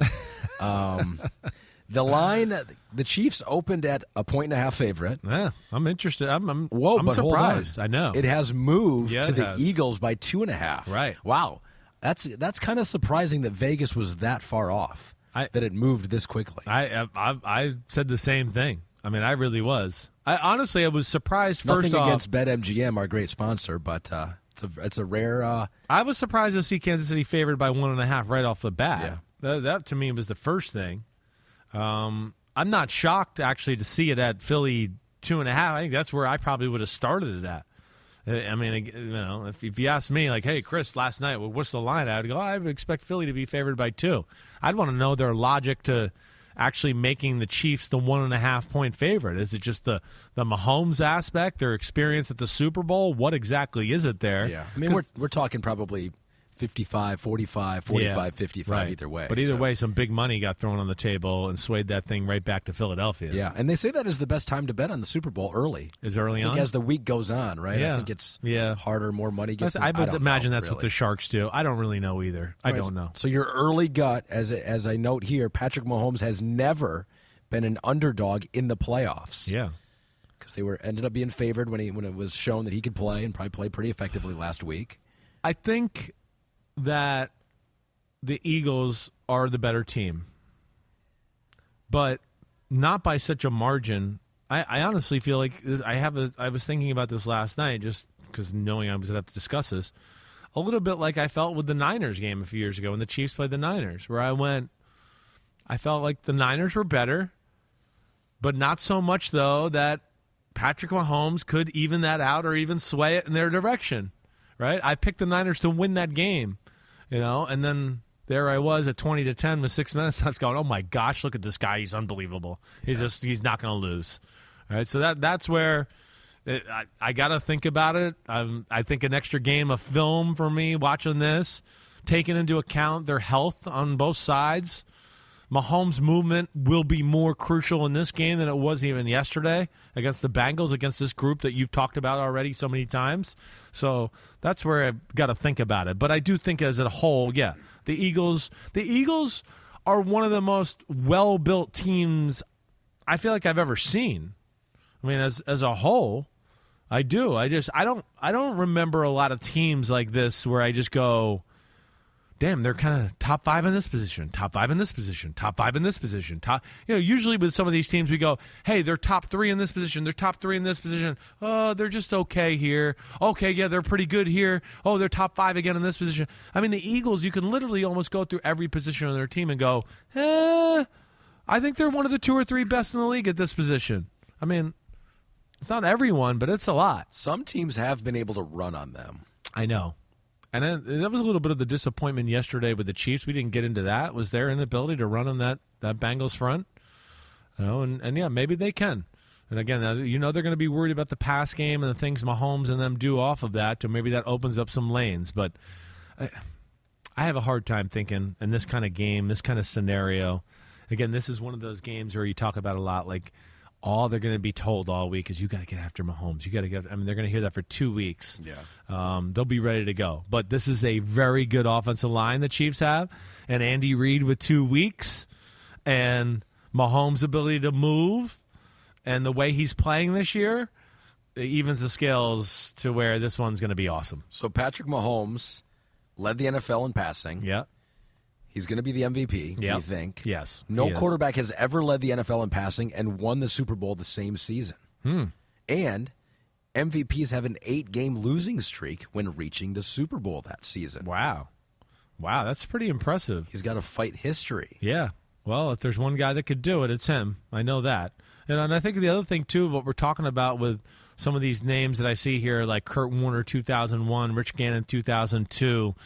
C: The line, the Chiefs opened at a 1.5 favorite.
A: Yeah, I'm interested. I'm
C: but
A: surprised.
C: Hold on.
A: I know.
C: It has moved to the
A: has.
C: Eagles by 2.5.
A: Right.
C: Wow. That's kind of surprising that Vegas was that far off, that it moved this quickly.
A: I said the same thing. I mean, I really was. I was surprised.
C: Nothing against BetMGM, our great sponsor, but it's a rare.
A: I was surprised to see Kansas City favored by 1.5 right off the bat.
C: Yeah.
A: That to me was the first thing. I'm not shocked actually to see it at Philly 2.5. I think that's where I probably would have started it at. I mean, if you ask me, like, hey, Chris, last night, what's the line? I'd go, I would expect Philly to be favored by 2. I'd want to know their logic to actually making the Chiefs the 1.5 point favorite. Is it just the Mahomes aspect, their experience at the Super Bowl? What exactly is it there?
C: Yeah, I mean, we're talking probably 55, 45, 45, 55 either way.
A: But either way, some big money got thrown on the table and swayed that thing right back to Philadelphia.
C: Yeah, and they say that is the best time to bet on the Super Bowl early.
A: Is early
C: I think
A: on?
C: as the week goes on, right?
A: Yeah.
C: I think it's harder, more money gets.
A: I would imagine that's
C: really
A: what the Sharks do. I don't really know either. I don't know.
C: So your early gut, as I note here, Patrick Mahomes has never been an underdog in the playoffs.
A: Yeah.
C: because they ended up being favored when it was shown that he could play, and probably played pretty effectively last week.
A: I think that the Eagles are the better team, but not by such a margin. I honestly feel like I was thinking about this last night just because knowing I was going to have to discuss this. A little bit like I felt with the Niners game a few years ago when the Chiefs played the Niners, where I felt like the Niners were better, but not so much, though, that Patrick Mahomes could even that out or even sway it in their direction, right? I picked the Niners to win that game, and then there I was at 20-10 with 6 minutes. I was going, oh, my gosh, look at this guy. He's unbelievable. He's not going to lose. All right, so that's where I got to think about it. I think an extra game of film for me watching this, taking into account their health on both sides. Mahomes' movement will be more crucial in this game than it was even yesterday against the Bengals, against this group that you've talked about already so many times. So that's where I've got to think about it. But I do think as a whole, the Eagles are one of the most well-built teams I feel like I've ever seen. I mean, as a whole, I do. I don't remember a lot of teams like this where I just go, damn, they're kind of top 5 in this position, top 5 in this position, top 5 in this position. Usually with some of these teams we go, hey, they're top 3 in this position, they're top 3 in this position. Oh, they're just okay here. Okay, yeah, they're pretty good here. Oh, they're top 5 again in this position. I mean, the Eagles, you can literally almost go through every position on their team and go, I think they're one of the 2 or 3 best in the league at this position. I mean, it's not everyone, but it's a lot.
C: Some teams have been able to run on them.
A: I know. And that was a little bit of the disappointment yesterday with the Chiefs. We didn't get into that. Was their inability to run on that Bengals front? And yeah, maybe they can. And again, they're going to be worried about the pass game and the things Mahomes and them do off of that, so maybe that opens up some lanes. But I have a hard time thinking in this kind of game, this kind of scenario. Again, this is one of those games where you talk about a lot, like all they're going to be told all week is you got to get after Mahomes. You got to get. I mean, they're going to hear that for 2 weeks.
C: Yeah,
A: they'll be ready to go. But this is a very good offensive line the Chiefs have, and Andy Reid with 2 weeks, and Mahomes' ability to move, and the way he's playing this year, it evens the scales to where this one's going to be awesome.
C: So Patrick Mahomes led the NFL in passing.
A: Yeah.
C: He's going to be the MVP,
A: yep.
C: we think.
A: Yes.
C: No quarterback has ever led the NFL in passing and won the Super Bowl the same season. And MVPs have an 8-game losing streak when reaching the Super Bowl that season.
A: Wow, that's pretty impressive.
C: He's got to fight history.
A: Yeah. Well, if there's one guy that could do it, it's him. I know that. And I think the other thing, too, what we're talking about with some of these names that I see here, like Kurt Warner 2001, Rich Gannon 2002,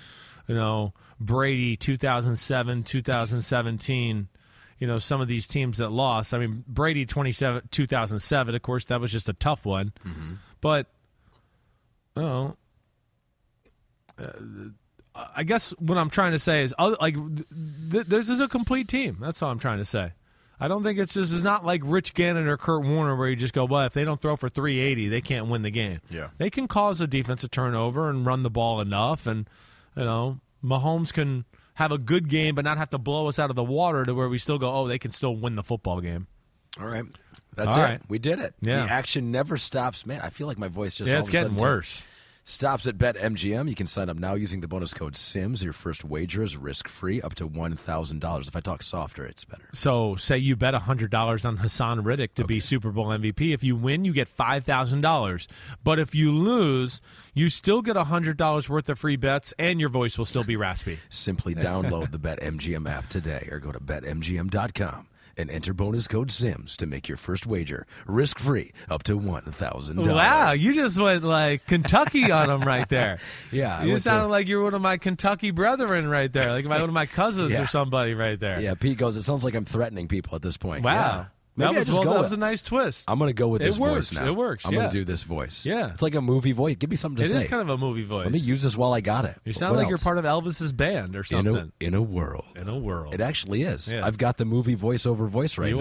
A: Brady 2007, 2017, some of these teams that lost. I mean, Brady 2007, of course, that was just a tough one. Mm-hmm. But, I guess what I'm trying to say is, this is a complete team. That's all I'm trying to say. I don't think it's not like Rich Gannon or Kurt Warner where you just go, well, if they don't throw for 380, they can't win the game.
C: Yeah.
A: They can cause a defensive turnover and run the ball enough, and, Mahomes can have a good game but not have to blow us out of the water to where we still go, oh, they can still win the football game.
C: All right. That's it. Right. We did it.
A: Yeah.
C: The action never stops. Man, I feel like my voice just all of a
A: getting
C: sudden
A: worse.
C: Stops at BetMGM. You can sign up now using the bonus code SIMS. Your first wager is risk-free up to $1,000. If I talk softer, it's better.
A: So say you bet $100 on Hassan Riddick to be Super Bowl MVP. If you win, you get $5,000. But if you lose, you still get $100 worth of free bets, and your voice will still be raspy.
C: Simply download the BetMGM app today or go to BetMGM.com. And enter bonus code SIMS to make your first wager risk-free up to $1,000.
A: Wow, you just went like Kentucky on them right there.
C: Yeah.
A: You sounded like you're one of my Kentucky brethren right there, like one of my cousins or somebody right there.
C: Yeah, Pete goes, it sounds like I'm threatening people at this point.
A: Wow.
C: Yeah. That
A: was a nice twist.
C: I'm going to go with this voice now.
A: It works.
C: I'm going to do this voice.
A: Yeah.
C: It's like a movie voice. Give me something to say.
A: It is kind of a movie voice.
C: Let me use this while I got it.
A: You sound like you're part of Elvis's band or something.
C: In a world.
A: In a world.
C: It actually is.
A: Yeah.
C: I've got the movie voiceover voice right now.
A: You are.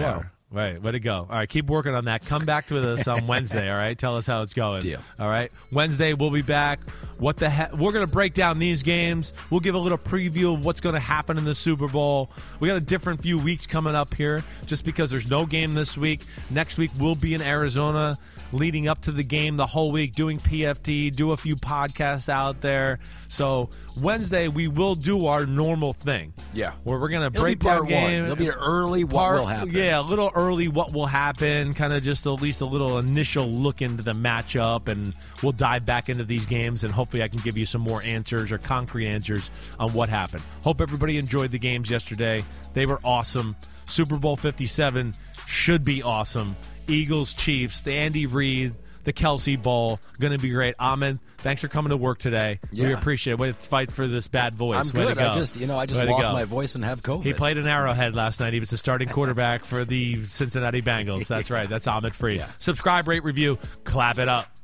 A: Right, way to go. All right, keep working on that. Come back to us on Wednesday, all right? Tell us how it's going.
C: Deal.
A: All right? Wednesday, we'll be back. What the heck? We're going to break down these games. We'll give a little preview of what's going to happen in the Super Bowl. We got a different few weeks coming up here just because there's no game this week. Next week, we'll be in Arizona leading up to the game the whole week, doing PFT, do a few podcasts out there. So Wednesday, we will do our normal thing.
C: Yeah.
A: Where we're going to break down game.
C: It'll be early what will happen.
A: Yeah, a little early what will happen, kind of just at least a little initial look into the matchup, and we'll dive back into these games, and hopefully I can give you some more answers or concrete answers on what happened. Hope everybody enjoyed the games yesterday. They were awesome. Super Bowl 57 should be awesome. Eagles, Chiefs, the Andy Reid, the Kelsey Bowl, going to be great. Ahmed, thanks for coming to work today.
C: Yeah.
A: We appreciate it. Way to fight for this bad voice.
C: I'm good. I just lost
A: go.
C: my voice and have COVID.
A: He played in Arrowhead last night. He was the starting quarterback for the Cincinnati Bengals. That's right. That's Ahmed Freed.
C: Yeah.
A: Subscribe, rate, review, clap it up.